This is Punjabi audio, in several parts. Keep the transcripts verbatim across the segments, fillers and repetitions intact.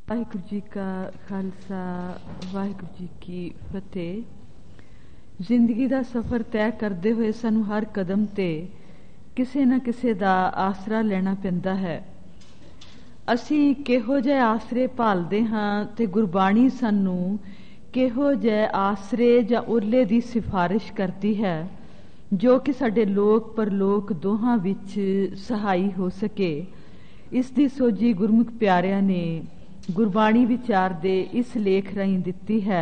ਵਾਹਿਗੁਰੂ ਜੀ ਕਾ ਖਾਲਸਾ, ਵਾਹਿਗੁਰੂ ਜੀ ਕੀ ਫਤਿਹ। ਜ਼ਿੰਦਗੀ ਦਾ ਸਫ਼ਰ ਤੈਅ ਕਰਦੇ ਹੋਏ ਸਾਨੂੰ ਹਰ ਕਦਮ ਤੇ ਕਿਸੇ ਨਾ ਕਿਸੇ ਦਾ ਆਸਰਾ ਲੈਣਾ ਪੈਂਦਾ ਹੈ। ਅਸੀਂ ਕਿਹੋ ਜਿਹੇ ਆਸਰੇ ਭਾਲਦੇ ਹਾਂ ਤੇ ਗੁਰਬਾਣੀ ਸਾਨੂੰ ਕਿਹੋ ਜਿਹੇ ਆਸਰੇ ਜਾਂ ਉਰਲੇ ਦੀ ਸਿਫਾਰਿਸ਼ ਕਰਦੀ ਹੈ ਜੋ ਕਿ ਸਾਡੇ ਲੋਕ ਪਰਲੋਕ ਦੋਹਾਂ ਵਿੱਚ ਸਹਾਈ ਹੋ ਸਕੇ। ਇਸ ਦੀ ਸੋਝੀ ਗੁਰਮੁਖ ਪਿਆਰਿਆਂ ਨੇ ਗੁਰਬਾਣੀ ਵਿਚਾਰ ਦੇ ਇਸ ਲੇਖ ਰਾਹੀਂ ਦਿੱਤੀ ਹੈ।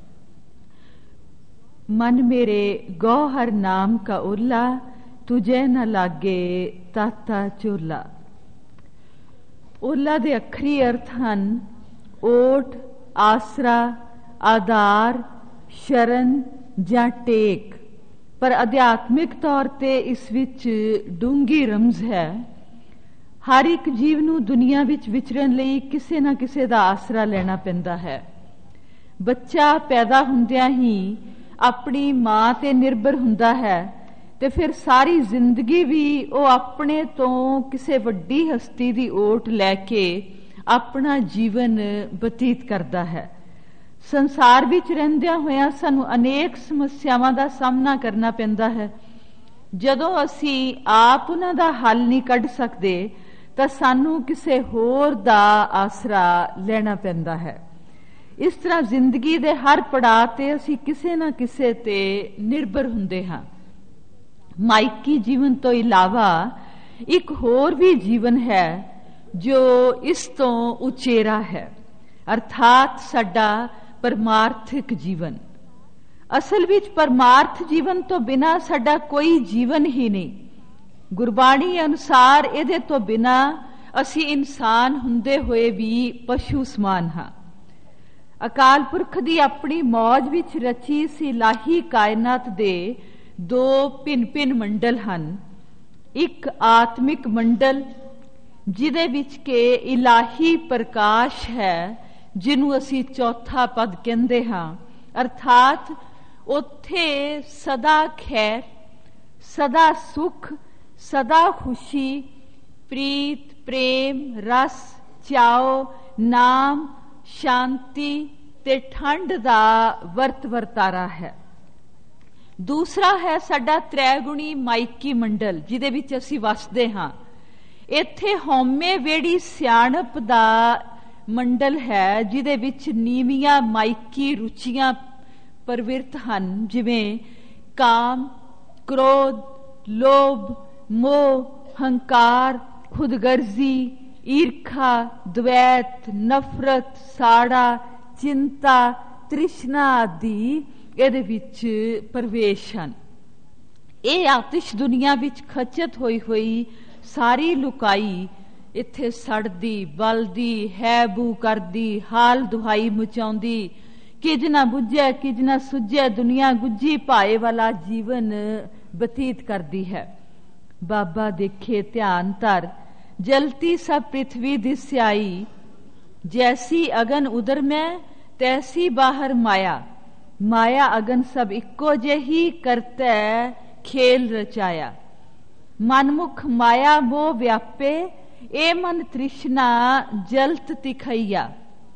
ਮਨ ਮੇਰੇ ਗੌਹਰ ਨਾਮ ਕਾ ਉਰਲਾ, ਤੁਝੇ ਨ ਲਾਗੇ ਤਾਤਾ ਚੋਲਾ। ਉਰਲਾ ਦੇ ਅੱਖਰੀ ਅਰਥ ਹਨ ਓਟ, ਆਸਰਾ, ਆਧਾਰ, ਸ਼ਰਨ ਜਾਂ ਟੇਕ, ਪਰ ਅਧਿਆਤਮਿਕ ਤੌਰ ਤੇ ਇਸ ਵਿੱਚ ਡੂੰਘੀ ਰਮਜ਼ ਹੈ। ਹਰ ਇੱਕ ਜੀਵ ਨੂੰ ਦੁਨੀਆ ਵਿੱਚ ਵਿਚਰਨ ਲਈ ਕਿਸੇ ਨਾ ਕਿਸੇ ਦਾ ਆਸਰਾ ਲੈਣਾ ਪੈਂਦਾ ਹੈ। ਬੱਚਾ ਪੈਦਾ ਹੁੰਦਿਆਂ ਹੀ ਆਪਣੀ ਮਾਂ ਤੇ ਨਿਰਭਰ ਹੁੰਦਾ ਹੈ ਤੇ ਫਿਰ ਸਾਰੀ ਜ਼ਿੰਦਗੀ ਵੀ ਉਹ ਆਪਣੇ ਤੋਂ ਕਿਸੇ ਵੱਡੀ ਹਸਤੀ ਦੀ ਓਟ ਲੈ ਕੇ ਆਪਣਾ ਜੀਵਨ ਬਤੀਤ ਕਰਦਾ ਹੈ। ਸੰਸਾਰ ਵਿੱਚ ਰਹਿੰਦਿਆਂ ਹੋਇਆਂ ਸਾਨੂੰ ਅਨੇਕ ਸਮੱਸਿਆਵਾਂ ਦਾ ਸਾਹਮਣਾ ਕਰਨਾ ਪੈਂਦਾ ਹੈ। ਜਦੋਂ ਅਸੀਂ ਆਪ ਉਹਨਾਂ ਦਾ ਹੱਲ ਨਹੀਂ ਕੱਢ ਸਕਦੇ ਤਾਂ ਸਾਨੂੰ ਕਿਸੇ ਹੋਰ ਦਾ ਆਸਰਾ ਲੈਣਾ ਪੈਂਦਾ ਹੈ। ਇਸ ਤਰ੍ਹਾਂ ਜ਼ਿੰਦਗੀ ਦੇ ਹਰ ਪੜਾਅ ਤੇ ਅਸੀਂ ਕਿਸੇ ਨਾ ਕਿਸੇ ਤੇ ਨਿਰਭਰ ਹੁੰਦੇ ਹਾਂ। ਮਾਇਕੀ ਜੀਵਨ ਤੋਂ ਇਲਾਵਾ ਇੱਕ ਹੋਰ ਵੀ ਜੀਵਨ ਹੈ ਜੋ ਇਸ ਤੋਂ ਉਚੇਰਾ ਹੈ, ਅਰਥਾਤ ਸਾਡਾ ਪਰਮਾਰਥਿਕ ਜੀਵਨ। ਅਸਲ ਵਿੱਚ ਪਰਮਾਰਥ ਜੀਵਨ ਤੋਂ ਬਿਨਾਂ ਸਾਡਾ ਕੋਈ ਜੀਵਨ ਹੀ ਨਹੀਂ। ਗੁਰਬਾਣੀ ਅਨੁਸਾਰ ਇਹਦੇ ਤੋਂ ਬਿਨਾਂ ਅਸੀਂ ਇਨਸਾਨ ਹੁੰਦੇ ਹੋਏ ਵੀ ਪਸ਼ੂ ਸਮਾਨ ਹਾਂ। ਅਕਾਲ ਪੁਰਖ ਦੀ ਆਪਣੀ ਮੌਜ ਵਿੱਚ ਰਚੀ ਇਸ ਇਲਾਹੀ ਕਾਇਨਾਤ ਦੇ ਦੋ ਭਿੰਨ ਭਿੰਨ ਮੰਡਲ ਹਨ। ਇੱਕ ਆਤਮਿਕ ਮੰਡਲ ਜਿਹਦੇ ਵਿੱਚ ਕਿ ਇਲਾਹੀ ਪ੍ਰਕਾਸ਼ ਹੈ, ਜਿਹਨੂੰ ਅਸੀਂ ਚੌਥਾ ਪਦ ਕਹਿੰਦੇ ਹਾਂ, ਅਰਥਾਤ ਉੱਥੇ ਸਦਾ ਖੈਰ, ਸਦਾ ਸੁਖ, ਸਦਾ ਖੁਸ਼ੀ, ਪ੍ਰੀਤ, ਪ੍ਰੇਮ, ਰਸ, ਚਾਓ, ਨਾਮ, ਸ਼ਾਂਤੀ ਤੇ ਠੰਡ ਦਾ ਵਰਤ ਵਰਤਾਰਾ ਹੈ। ਦੂਸਰਾ ਹੈ ਸਾਡਾ ਤ੍ਰੈਗੁਣੀ ਮਾਇਕੀ ਮੰਡਲ, ਜਿਹਦੇ ਵਿੱਚ ਅਸੀਂ ਵਸਦੇ ਹਾਂ। ਇੱਥੇ ਹਉਮੈ ਵੇੜੀ ਸਿਆਣਪ ਦਾ ਮੰਡਲ ਹੈ, ਜਿਹਦੇ ਵਿੱਚ ਨੀਵੀਆਂ ਮਾਇਕੀ ਰੁਚੀਆਂ ਪ੍ਰਵਿਰਤ ਹਨ, ਜਿਵੇਂ ਕਾਮ, ਕ੍ਰੋਧ, ਲੋਭ, ਮੋਹ, ਹੰਕਾਰ, ਖੁਦਗਰਜ਼ੀ, ਈਰਖਾ, ਦਵੈਤ, ਨਫ਼ਰਤ, ਸਾੜਾ, ਚਿੰਤਾ, ਤ੍ਰਿਸ਼ਨਾ ਆਦਿ ਇਹਦੇ ਵਿੱਚ ਪ੍ਰਵੇਸ਼ ਹਨ। ਇਹ ਆਤਿਸ਼ ਦੁਨੀਆ ਵਿੱਚ ਖਚਤ ਹੋਈ ਹੋਈ ਸਾਰੀ ਲੁਕਾਈ ਇੱਥੇ ਸੜਦੀ, ਬਲਦੀ, ਹੈ ਬੂ ਕਰਦੀ, ਹਾਲ ਦੁਹਾਈ ਮਚਾਉਂਦੀ, ਕਿਜ ਨਾ ਬੁੱਝੈ ਕਿਜ ਨਾ ਸੁੱਝੈ ਦੁਨੀਆ ਗੁੱਝੀ ਭਾਏ ਵਾਲਾ ਜੀਵਨ ਬਤੀਤ ਕਰਦੀ ਹੈ। ਬਾਬਾ ਦੇਖੇ ਧਿਆਨ ਧਰ, ਜਲਤੀ ਸਭ ਪ੍ਰਿਥਵੀ ਦਿਸਿਆਈ, ਜੈਸੀ ਅਗਨ ਉਦਰ ਮੈਂ ਤੈਸੀ ਬਾਹਰ ਮਾਇਆ, ਮਾਇਆ ਅਗਨ ਸਭ ਇੱਕੋ ਜਿਹੀ ਕਰਤੈ ਖੇਲ ਰਚਾਇਆ। ਮਨਮੁਖ ਮਾਇਆ ਮੋਹ ਵਿਆਪੇ, ਇਹ ਮਨ ਤ੍ਰਿਸ਼ਨਾ ਜਲਤ ਤਿਖਈਆ।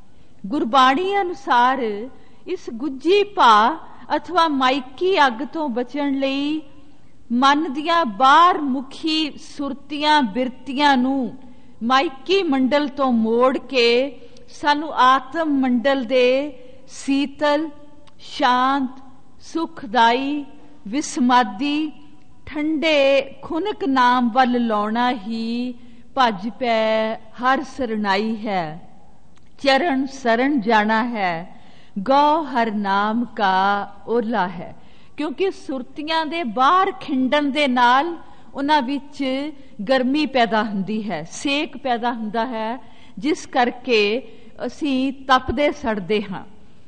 ਗੁਰਬਾਣੀ ਅਨੁਸਾਰ ਇਸ ਗੁੱਝੀ ਭਾ ਅਥਵਾ ਮਾਇਕੀ ਅੱਗ ਤੋਂ ਬਚਣ ਲਈ ਮਨ ਦੀਆਂ ਬਾਹਰ ਮੁਖੀ ਸੁਰਤੀਆਂ ਬਿਰਤੀਆਂ ਨੂੰ ਮਾਇਕੀ ਮੰਡਲ ਤੋਂ ਮੋੜ ਕੇ ਸਾਨੂੰ ਆਤਮ ਮੰਡਲ ਦੇ ਸੀਤਲ, ਸ਼ਾਂਤ, ਸੁਖਦਾਈ, ਵਿਸਮਾਦੀ, ਠੰਡੇ ਖੁਨਕ ਨਾਮ ਵੱਲ ਲਾਉਣਾ ਹੀ ਭੱਜ ਪੈ ਹਰ ਸਰਣਾਈ ਹੈ। ਚਰਨ ਸਰਣ ਜਾਣਾ ਹੈ, ਗੌ ਹਰ ਨਾਮ ਕਾ ਓਲਾ ਹੈ। ਕਿਉਂਕਿ ਸੁਰਤੀਆਂ ਦੇ ਬਾਹਰ ਖਿੰਡਣ ਦੇ ਨਾਲ ਉਹਨਾਂ ਵਿੱਚ ਗਰਮੀ ਪੈਦਾ ਹੁੰਦੀ ਹੈ, ਸੇਕ ਪੈਦਾ ਹੁੰਦਾ ਹੈ, ਜਿਸ ਕਰਕੇ ਅਸੀਂ ਤਪਦੇ ਸੜਦੇ ਹਾਂ।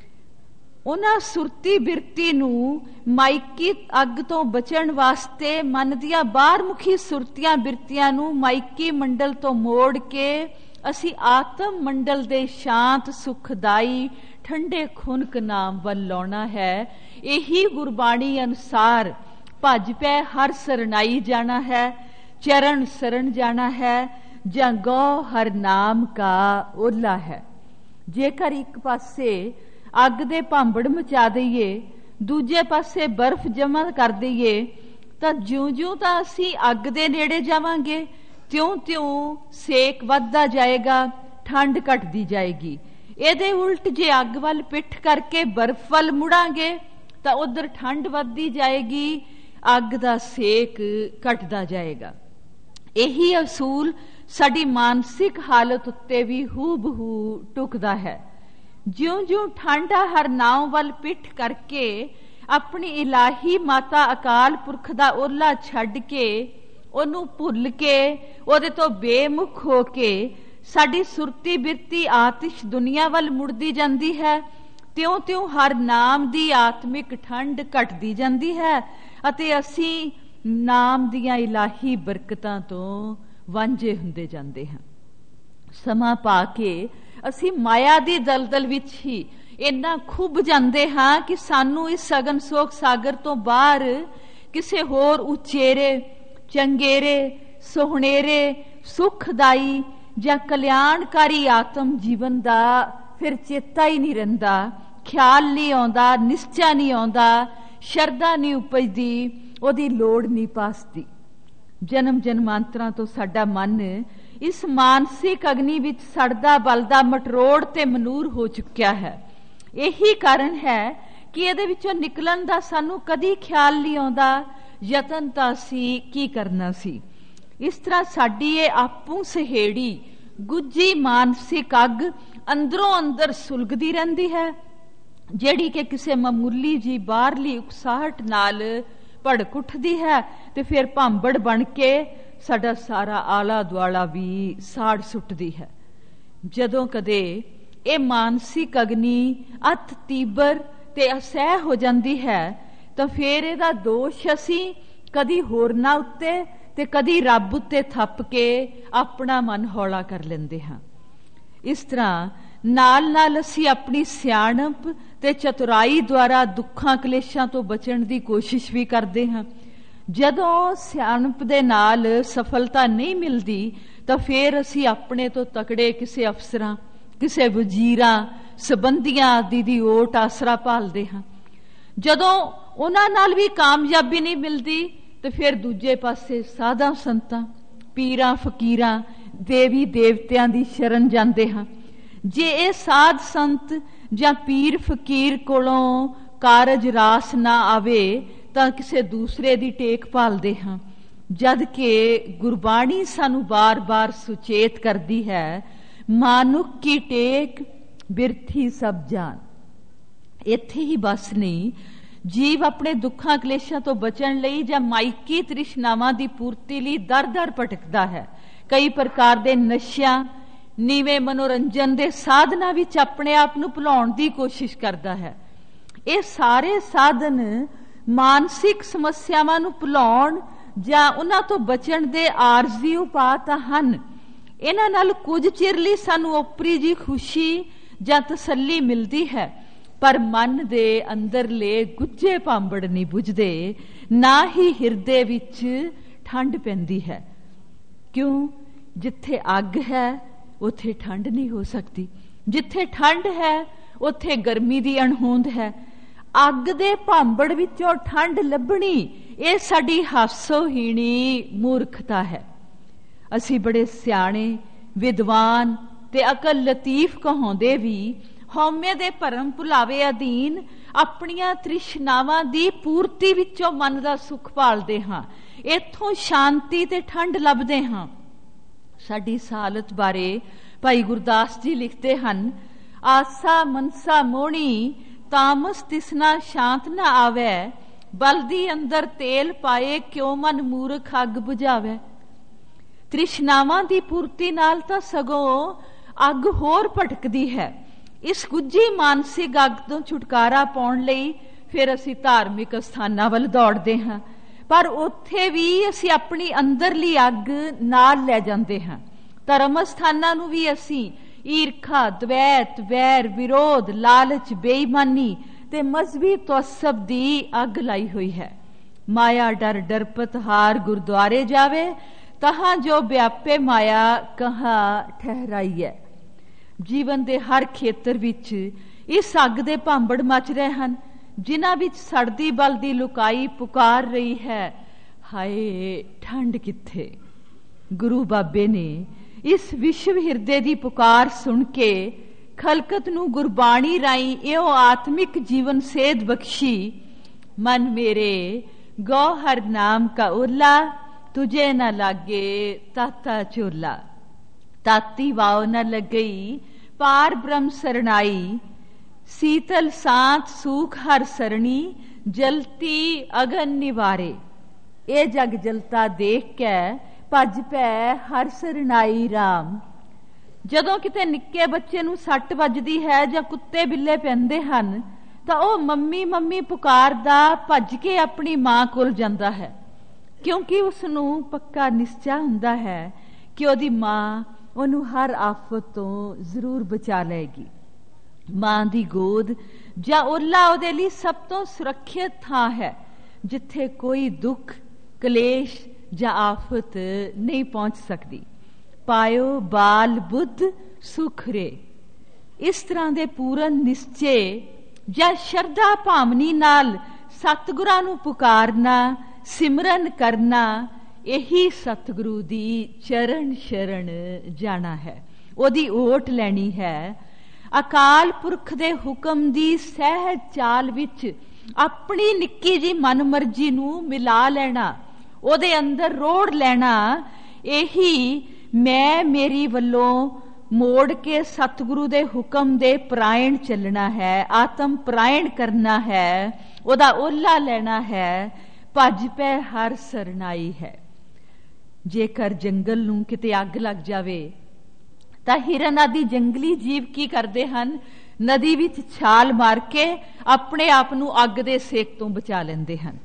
ਉਹਨਾਂ ਸੁਰਤੀ ਬਿਰਤੀ ਨੂੰ ਮਾਇਕੀ ਅੱਗ ਤੋਂ ਬਚਣ ਵਾਸਤੇ ਮਨ ਦੀਆਂ ਬਾਹਰ ਮੁਖੀ ਸੁਰਤੀਆਂ ਬਿਰਤੀਆਂ ਨੂੰ ਮਾਇਕੀ ਮੰਡਲ ਤੋਂ ਮੋੜ ਕੇ ਅਸੀਂ ਆਤਮ ਮੰਡਲ ਦੇ ਸ਼ਾਂਤ, ਸੁਖਦਾਈ, ਠੰਡੇ ਖੁਨਕ ਨਾਮ ਵੱਲ ਲਾਉਣਾ ਹੈ। ਇਹੀ ਗੁਰਬਾਣੀ ਅਨੁਸਾਰ ਭੱਜ ਪੈ ਹਰ ਸਰਣਾਈ ਜਾਣਾ ਹੈ, ਚਰਨ ਸਰਣ ਜਾਣਾ ਹੈ, ਜਾਂ ਗੋ ਹਰ ਨਾਮ ਕਾ ਓਲਾ ਹੈ। ਜੇਕਰ ਇੱਕ ਪਾਸੇ ਅੱਗ ਦੇ ਭਾਂਬੜ ਮਚਾ ਦਈਏ, ਦੂਜੇ ਪਾਸੇ ਬਰਫ਼ ਜਮਾ ਕਰ ਦਈਏ, ਤਾਂ ਜਿਉਂ-ਜਿਉਂ ਤਾਂ ਅਸੀਂ ਅੱਗ ਦੇ ਨੇੜੇ ਜਾਵਾਂਗੇ, ਤਿਉਂ-ਤਿਉਂ ਸੇਕ ਵੱਧਦਾ ਜਾਏਗਾ, ਠੰਡ ਘਟਦੀ ਜਾਏਗੀ। ਇਹਦੇ ਉਲਟ ਜੇ ਅੱਗ ਵੱਲ ਪਿੱਠ ਕਰਕੇ ਬਰਫ਼ ਵੱਲ ਮੁੜਾਂਗੇ ਤਾਂ ਉਧਰ ਠੰਡ ਵੱਧਦੀ ਜਾਏਗੀ, ਅੱਗ ਦਾ ਸੇਕ ਘਟਦਾ ਜਾਏਗਾ। ਇਹੀ ਅਸੂਲ ਸਾਡੀ ਮਾਨਸਿਕ ਹਾਲਤ ਉੱਤੇ ਵੀ ਹੂ-ਬਹੂ ਟੁਕਦਾ ਹੈ। ਜਿਉਂ-ਜਿਉਂ ਠੰਡਾ ਹਰਨਾਉ ਵੱਲ ਪਿੱਠ ਕਰਕੇ ਆਪਣੀ ਇਲਾਹੀ ਮਾਤਾ ਅਕਾਲ ਪੁਰਖ ਦਾ ਓਲਾ ਛੱਡ ਕੇ, ਉਹਨੂੰ ਭੁੱਲ ਕੇ, ਉਹਦੇ ਤੋਂ ਬੇਮੁਖ ਹੋ ਕੇ ਸਾਡੀ ਸੁਰਤੀ ਬਿਰਤੀ ਆਤਿਸ਼ ਦੁਨੀਆ ਵੱਲ ਮੁੜਦੀ ਜਾਂਦੀ ਹੈ, ਤਿਉਂ-ਤਿਉਂ ਹਰ ਨਾਮ ਦੀ ਆਤਮਿਕ ਠੰਡ ਘਟਦੀ ਜਾਂਦੀ ਹੈ ਅਤੇ ਅਸੀਂ ਨਾਮ ਦੀਆਂ ਇਲਾਹੀ ਬਰਕਤਾਂ ਤੋਂ ਵਾਂਝੇ ਹੁੰਦੇ ਜਾਂਦੇ ਹਾਂ। ਸਮਾਂ ਪਾ ਕੇ ਅਸੀਂ ਮਾਇਆ ਦੀ ਦਲਦਲ ਵਿੱਚ ਹੀ ਇੰਨਾ ਖੁੱਭ ਜਾਂਦੇ ਹਾਂ ਕਿ ਸਾਨੂੰ ਇਸ ਸਗਨ ਸੋਖ ਸਾਗਰ ਤੋਂ ਬਾਹਰ ਕਿਸੇ ਹੋਰ ਉਚੇਰੇ, ਚੰਗੇਰੇ, ਸੁਹਣੇਰੇ, ਸੁਖਦਾਈ ਜਾਂ ਕਲਿਆਣਕਾਰੀ ਆਤਮ ਜੀਵਨ ਦਾ ਫਿਰ ਚੇਤਾ ਹੀ ਨਹੀਂ ਰਹਿੰਦਾ, ਖਿਆਲ ਨਹੀਂ ਆਉਂਦਾ, ਨਿਸ਼ਚਾ ਨਹੀਂ ਆਉਂਦਾ, ਸ਼ਰਧਾ ਨਹੀਂ ਉਪਜਦੀ, ਉਹਦੀ ਲੋੜ ਨਹੀਂ ਪਾਸਦੀ। ਜਨਮ ਜਨਮਾਂਤਰਾਂ ਤੋਂ ਸਾਡਾ ਮਨ ਇਸ ਮਾਨਸਿਕ ਅਗਨੀ ਵਿੱਚ ਸੜਦਾ ਬਲਦਾ ਮਟਰੋੜ ਤੇ ਮਨੂਰ ਹੋ ਚੁੱਕਿਆ ਹੈ। ਇਹੀ ਕਾਰਨ ਹੈ ਕਿ ਇਹਦੇ ਵਿੱਚੋਂ ਨਿਕਲਣ ਦਾ ਸਾਨੂੰ ਕਦੀ ਖਿਆਲ ਨਹੀਂ ਆਉਂਦਾ, ਯਤਨ ਤਾਂ ਅਸੀਂ ਕੀ ਕਰਨਾ ਸੀ। ਇਸ ਤਰ੍ਹਾਂ ਸਾਡੀ ਇਹ ਆਪੂ ਸਹੇੜੀ ਗੁੱਜੀ ਮਾਨਸਿਕ ਅੱਗ ਅੰਦਰੋਂ ਅੰਦਰ ਸੁਲਗਦੀ ਰਹਿੰਦੀ ਹੈ, ਜਿਹੜੀ ਕਿ ਕਿਸੇ ਮਾਮੂਲੀ ਜੀ ਬਾਹਰਲੀ ਉਕਸਾਹਟ ਨਾਲ ਭੜਕ ਉੱਠਦੀ ਹੈ ਤੇ ਫਿਰ ਭਾਂਬੜ ਬਣ ਕੇ ਸਾਡਾ ਸਾਰਾ ਆਲਾ ਦੁਆਲਾ ਵੀ ਸਾੜ ਸੁੱਟਦੀ ਹੈ। ਜਦੋਂ ਕਦੇ ਇਹ ਮਾਨਸਿਕ ਅਗਨੀ ਅਤ ਤੀਬਰ ਤੇ ਅਸਹਿ ਹੋ ਜਾਂਦੀ ਹੈ ਤਾਂ ਫਿਰ ਇਹਦਾ ਦੋਸ਼ ਅਸੀਂ ਕਦੀ ਹੋਰਨਾਂ ਉੱਤੇ ਤੇ ਕਦੀ ਰੱਬ ਉੱਤੇ ਥੱਪ ਕੇ ਆਪਣਾ ਮਨ ਹੌਲਾ ਕਰ ਲੈਂਦੇ ਹਾਂ। ਇਸ ਤਰ੍ਹਾਂ ਨਾਲ ਨਾਲ ਅਸੀਂ ਆਪਣੀ ਸਿਆਣਪ ਤੇ ਚਤੁਰਾਈ ਦੁਆਰਾ ਦੁੱਖਾਂ ਕਲੇਸ਼ਾਂ ਤੋਂ ਬਚਣ ਦੀ ਕੋਸ਼ਿਸ਼ ਵੀ ਕਰਦੇ ਹਾਂ। ਜਦੋਂ ਸਿਆਣਪ ਦੇ ਨਾਲ ਸਫਲਤਾ ਨਹੀਂ ਮਿਲਦੀ ਤਾਂ ਫਿਰ ਅਸੀਂ ਆਪਣੇ ਤੋਂ ਤਕੜੇ ਕਿਸੇ ਅਫਸਰਾਂ, ਕਿਸੇ ਵਜ਼ੀਰਾਂ, ਸਬੰਧੀਆਂ ਆਦਿ ਦੀ ਓਟ ਆਸਰਾ ਭਾਲਦੇ ਹਾਂ। ਜਦੋਂ ਉਹਨਾਂ ਨਾਲ ਵੀ ਕਾਮਯਾਬੀ ਨਹੀਂ ਮਿਲਦੀ ਤੇ ਫਿਰ ਦੂਜੇ ਪਾਸੇ ਸਾਧਾਂ ਸੰਤਾਂ, ਪੀਰਾਂ ਫਕੀਰਾਂ, ਦੇਵੀ ਦੇਵਤਿਆਂ ਦੀ ਸ਼ਰਨ ਜਾਂਦੇ ਹਾਂ। ਜੇ ਇਹ ਸਾਧ ਸੰਤ ਜਾਂ ਪੀਰ ਫਕੀਰ ਕੋਲੋਂ ਕਾਰਜ ਰਾਸ ਨਾ ਆਵੇ ਤਾਂ ਕਿਸੇ ਦੂਸਰੇ ਦੀ ਟੇਕ ਭਾਲਦੇ ਹਾਂ, ਜਦ ਕਿ ਗੁਰਬਾਣੀ ਸਾਨੂੰ ਬਾਰ-ਬਾਰ ਸੁਚੇਤ ਕਰਦੀ ਹੈ, ਮਾਨੁਖ ਕੀ ਟੇਕ ਬਿਰਥੀ ਸਭ ਜਾਨ। ਇੱਥੇ ਹੀ ਬਸ ਨਹੀਂ, ਜੀਵ ਆਪਣੇ ਦੁੱਖਾਂ ਕਲੇਸ਼ਾਂ ਤੋਂ ਬਚਣ ਲਈ ਜਾਂ ਮਾਇਕੀ ਤ੍ਰਿਸ਼ਨਾਵਾਂ ਦੀ ਪੂਰਤੀ ਲਈ ਦਰ-ਦਰ ਭਟਕਦਾ ਹੈ। ਕਈ ਪ੍ਰਕਾਰ ਦੇ ਨਸ਼ਿਆਂ, ਨੀਵੇਂ ਮਨੋਰੰਜਨ ਦੇ ਸਾਧਨਾਂ ਵਿੱਚ ਆਪਣੇ ਆਪ ਨੂੰ ਭੁਲਾਉਣ ਦੀ ਕੋਸ਼ਿਸ਼ ਕਰਦਾ ਹੈ। ਇਹ ਸਾਰੇ ਸਾਧਨ ਮਾਨਸਿਕ ਸਮੱਸਿਆਵਾਂ ਨੂੰ ਭੁਲਾਉਣ ਜਾਂ ਉਹਨਾਂ ਤੋਂ ਬਚਣ ਦੇ ਆਰਜ਼ੀ ਉਪਾਅ ਤਾਂ ਹਨ। ਇਹਨਾਂ ਨਾਲ ਕੁਝ ਚਿਰ ਲਈ ਸਾਨੂੰ ਓਪਰੀ ਜੀ ਖੁਸ਼ੀ ਜਾਂ ਤਸੱਲੀ ਮਿਲਦੀ ਹੈ, ਪਰ ਮਨ ਦੇ ਅੰਦਰਲੇ ਗੁੱਝੇ ਭਾਂਬੜ ਨਹੀਂ ਬੁਝਦੇ, ਨਾ ਹੀ ਹਿਰਦੇ ਵਿੱਚ ਠੰਡ ਪੈਂਦੀ ਹੈ। ਕਿਉਂ? ਜਿੱਥੇ ਅੱਗ ਹੈ ਉੱਥੇ ਠੰਡ ਨਹੀਂ ਹੋ ਸਕਦੀ, ਜਿੱਥੇ ਠੰਡ ਹੈ ਉੱਥੇ ਗਰਮੀ ਦੀ ਅਣਹੋਂਦ ਹੈ। ਅੱਗ ਦੇ ਭਾਂਬੜ ਵਿੱਚੋਂ ਠੰਡ ਲੱਭਣੀ ਇਹ ਸਾਡੀ ਹਾਸੋਹੀਣੀ ਮੂਰਖਤਾ ਹੈ। ਅਸੀਂ ਬੜੇ ਸਿਆਣੇ, ਵਿਦਵਾਨ ਤੇ ਅਕਲ ਲਤੀਫ ਕਹਾਉਂਦੇ ਵੀ ਹਉਮੈ ਦੇ ਭਰਮ ਭੁਲਾਵੇ ਅਧੀਨ ਆਪਣੀਆਂ ਤ੍ਰਿਸ਼ਨਾਵਾਂ ਦੀ ਪੂਰਤੀ ਵਿੱਚੋਂ ਮਨ ਦਾ ਸੁੱਖ ਭਾਲਦੇ ਹਾਂ, ਇੱਥੋਂ ਸ਼ਾਂਤੀ ਤੇ ਠੰਡ ਲੱਭਦੇ ਹਾਂ। ਸਾਡੀ ਇਸ ਹਾਲਤ ਬਾਰੇ ਭਾਈ ਗੁਰਦਾਸ ਜੀ ਲਿਖਦੇ ਹਨ, ਆਸਾ ਮਨਸਾ ਮੋਹਣੀ ਤਾਮਸ ਤਿਸਨਾ ਸ਼ਾਂਤ ਨਾ ਆਵੇ, ਬਲਦੀ ਅੰਦਰ ਤੇਲ ਪਾਏ ਕਿਉਂ ਮਨ ਮੂਰਖ ਅੱਗ ਬੁਝਾਵੇ। ਤ੍ਰਿਸ਼ਨਾਵਾਂ ਦੀ ਪੂਰਤੀ ਨਾਲ ਤਾਂ ਸਗੋਂ ਅੱਗ ਹੋਰ ਭਟਕਦੀ ਹੈ। ਇਸ ਗੁੱਝੀ ਮਾਨਸਿਕ ਅੱਗ ਤੋਂ ਛੁਟਕਾਰਾ ਪਾਉਣ ਲਈ ਫਿਰ ਅਸੀਂ ਧਾਰਮਿਕ ਸਥਾਨਾਂ ਵੱਲ ਦੌੜਦੇ ਹਾਂ, ਪਰ ਉੱਥੇ ਵੀ ਅਸੀਂ ਆਪਣੀ ਅੰਦਰਲੀ ਅੱਗ ਨਾਲ ਲੈ ਜਾਂਦੇ ਹਾਂ। ਧਰਮ ਸਥਾਨਾਂ ਨੂੰ ਵੀ ਅਸੀਂ ਈਰਖਾ, ਦਵੈਤ, ਵੈਰ, ਵਿਰੋਧ, ਲਾਲਚ, ਬੇਈਮਾਨੀ ਤੇ ਮਜ਼ਹਬੀ ਤਅੱਸਬ ਦੀ ਅੱਗ ਲਾਈ ਹੋਈ ਹੈ। ਮਾਇਆ ਡਰ ਡਰਪਤ ਹਾਰ ਗੁਰਦੁਆਰੇ ਜਾਵੇ, ਤਹਾਂ ਜੋ ਵਿਆਪੇ ਮਾਇਆ ਕਹਾਂ ਠਹਿਰਾਈ ਹੈ। ਜੀਵਨ ਦੇ ਹਰ ਖੇਤਰ ਵਿੱਚ ਇਸ ਅੱਗ ਦੇ ਭਾਂਬੜ ਮਚ ਰਹੇ ਹਨ, ਜਿਨ੍ਹਾਂ ਵਿੱਚ ਸੜਦੀ ਬਲਦੀ ਲੁਕਾਈ ਪੁਕਾਰ ਰਹੀ ਹੈ, ਹਾਏ ਠੰਡ ਕਿੱਥੇ। ਗੁਰੂ ਬਾਬੇ ਨੇ ਇਸ ਵਿਸ਼ਵ ਹਿਰਦੇ ਦੀ ਪੁਕਾਰ ਸੁਣ ਕੇ ਖਲਕਤ ਨੂੰ ਗੁਰਬਾਣੀ ਰਾਹੀਂ ਇਹੋ ਆਤਮਿਕ ਜੀਵਨ ਸੇਧ ਬਖਸ਼ੀ, ਮਨ ਮੇਰੇ ਗੌਹਰ ਨਾਮ ਕਾ ਓਲਾ, ਤੁਝੇ ਨਾ ਲਾਗੇ ਤਾਤਾ ਚੋਲਾ। ਤਾਤੀ ਵਾਓ न लगई पार ब्रह्म सरनाई, शीतल सांत सूख हर सरणी, जलती अगन निवारे। ये जग जलता देख के भज पै हर सरनाई राम। ਜਦੋਂ ਕਿਤੇ ਨਿੱਕੇ ਬੱਚੇ ਨੂੰ ਸੱਟ ਵੱਜਦੀ ਹੈ ਜਾਂ ਕੁੱਤੇ ਬਿੱਲੇ ਪੈਂਦੇ ਹਨ ਤਾਂ ਉਹ ਮੰਮੀ ਮੰਮੀ ਪੁਕਾਰਦਾ ਭੱਜ ਕੇ ਆਪਣੀ ਮਾਂ ਕੋਲ ਜਾਂਦਾ ਹੈ, ਕਿਉਂਕਿ ਉਸ ਨੂੰ ਪੱਕਾ ਨਿਸ਼ਚਾ ਹੁੰਦਾ ਹੈ ਕਿ ਉਹਦੀ ਮਾਂ ਉਹਨੂੰ ਹਰ ਆਫਤ ਤੋਂ ਜ਼ਰੂਰ ਬਚਾ ਲਏਗੀ। ਮਾਂ ਦੀ ਗੋਦ ਜਾਂ ਓਲਾ ਉਹਦੇ ਲਈ ਸਭ ਤੋਂ ਸੁਰੱਖਿਅਤ ਥਾਂ ਹੈ, ਜਿੱਥੇ ਕੋਈ ਦੁੱਖ ਕਲੇਸ਼ ਜਾਂ ਆਫਤ ਨਹੀਂ ਪਹੁੰਚ ਸਕਦੀ। ਪਾਇਓ ਬਾਲ ਬੁੱਧ ਸੁਖ ਰੇ। ਇਸ ਤਰ੍ਹਾਂ ਦੇ ਪੂਰਨ ਨਿਸ਼ਚੇ ਜਾਂ ਸ਼ਰਧਾ ਭਾਵਨੀ ਨਾਲ ਸਤਿਗੁਰਾਂ ਨੂੰ ਪੁਕਾਰਨਾ, ਸਿਮਰਨ ਕਰਨਾ, ਇਹੀ ਸਤਿਗੁਰੂ ਦੀ ਚਰਨ ਸ਼ਰਨ ਜਾਣਾ ਹੈ, ਉਹਦੀ ਓਟ ਲੈਣੀ ਹੈ। ਅਕਾਲ ਪੁਰਖ ਦੇ ਹੁਕਮ ਦੀ ਸਹਿਜ ਚਾਲ ਵਿੱਚ ਆਪਣੀ ਨਿੱਕੀ ਜੀ ਮਨਮਰਜ਼ੀ ਨੂੰ ਮਿਲਾ ਲੈਣਾ, ਉਹਦੇ ਅੰਦਰ ਰੋੜ ਲੈਣਾ, ਇਹੀ ਮੈਂ ਮੇਰੀ ਵੱਲੋਂ ਮੋੜ ਕੇ ਸਤਿਗੁਰੂ ਦੇ ਹੁਕਮ ਦੇ ਪ੍ਰਾਇਣ ਚੱਲਣਾ ਹੈ, ਆਤਮ ਪ੍ਰਾਇਣ ਕਰਨਾ ਹੈ, ਉਹਦਾ ਓਲਾ ਲੈਣਾ ਹੈ, ਭੱਜ ਪੈ ਹਰ ਸਰਨਾਈ ਹੈ। ਜੇਕਰ ਜੰਗਲ ਨੂੰ ਕਿਤੇ ਅੱਗ ਲੱਗ ਜਾਵੇ ਤਾਂ ਹਿਰਨ ਆਦਿ ਜੰਗਲੀ ਜੀਵ ਕੀ ਕਰਦੇ ਹਨ? ਨਦੀ ਵਿੱਚ ਛਾਲ ਮਾਰ ਕੇ ਆਪਣੇ ਆਪ ਨੂੰ ਅੱਗ ਦੇ ਸੇਕ ਤੋਂ ਬਚਾ ਲੈਂਦੇ ਹਨ।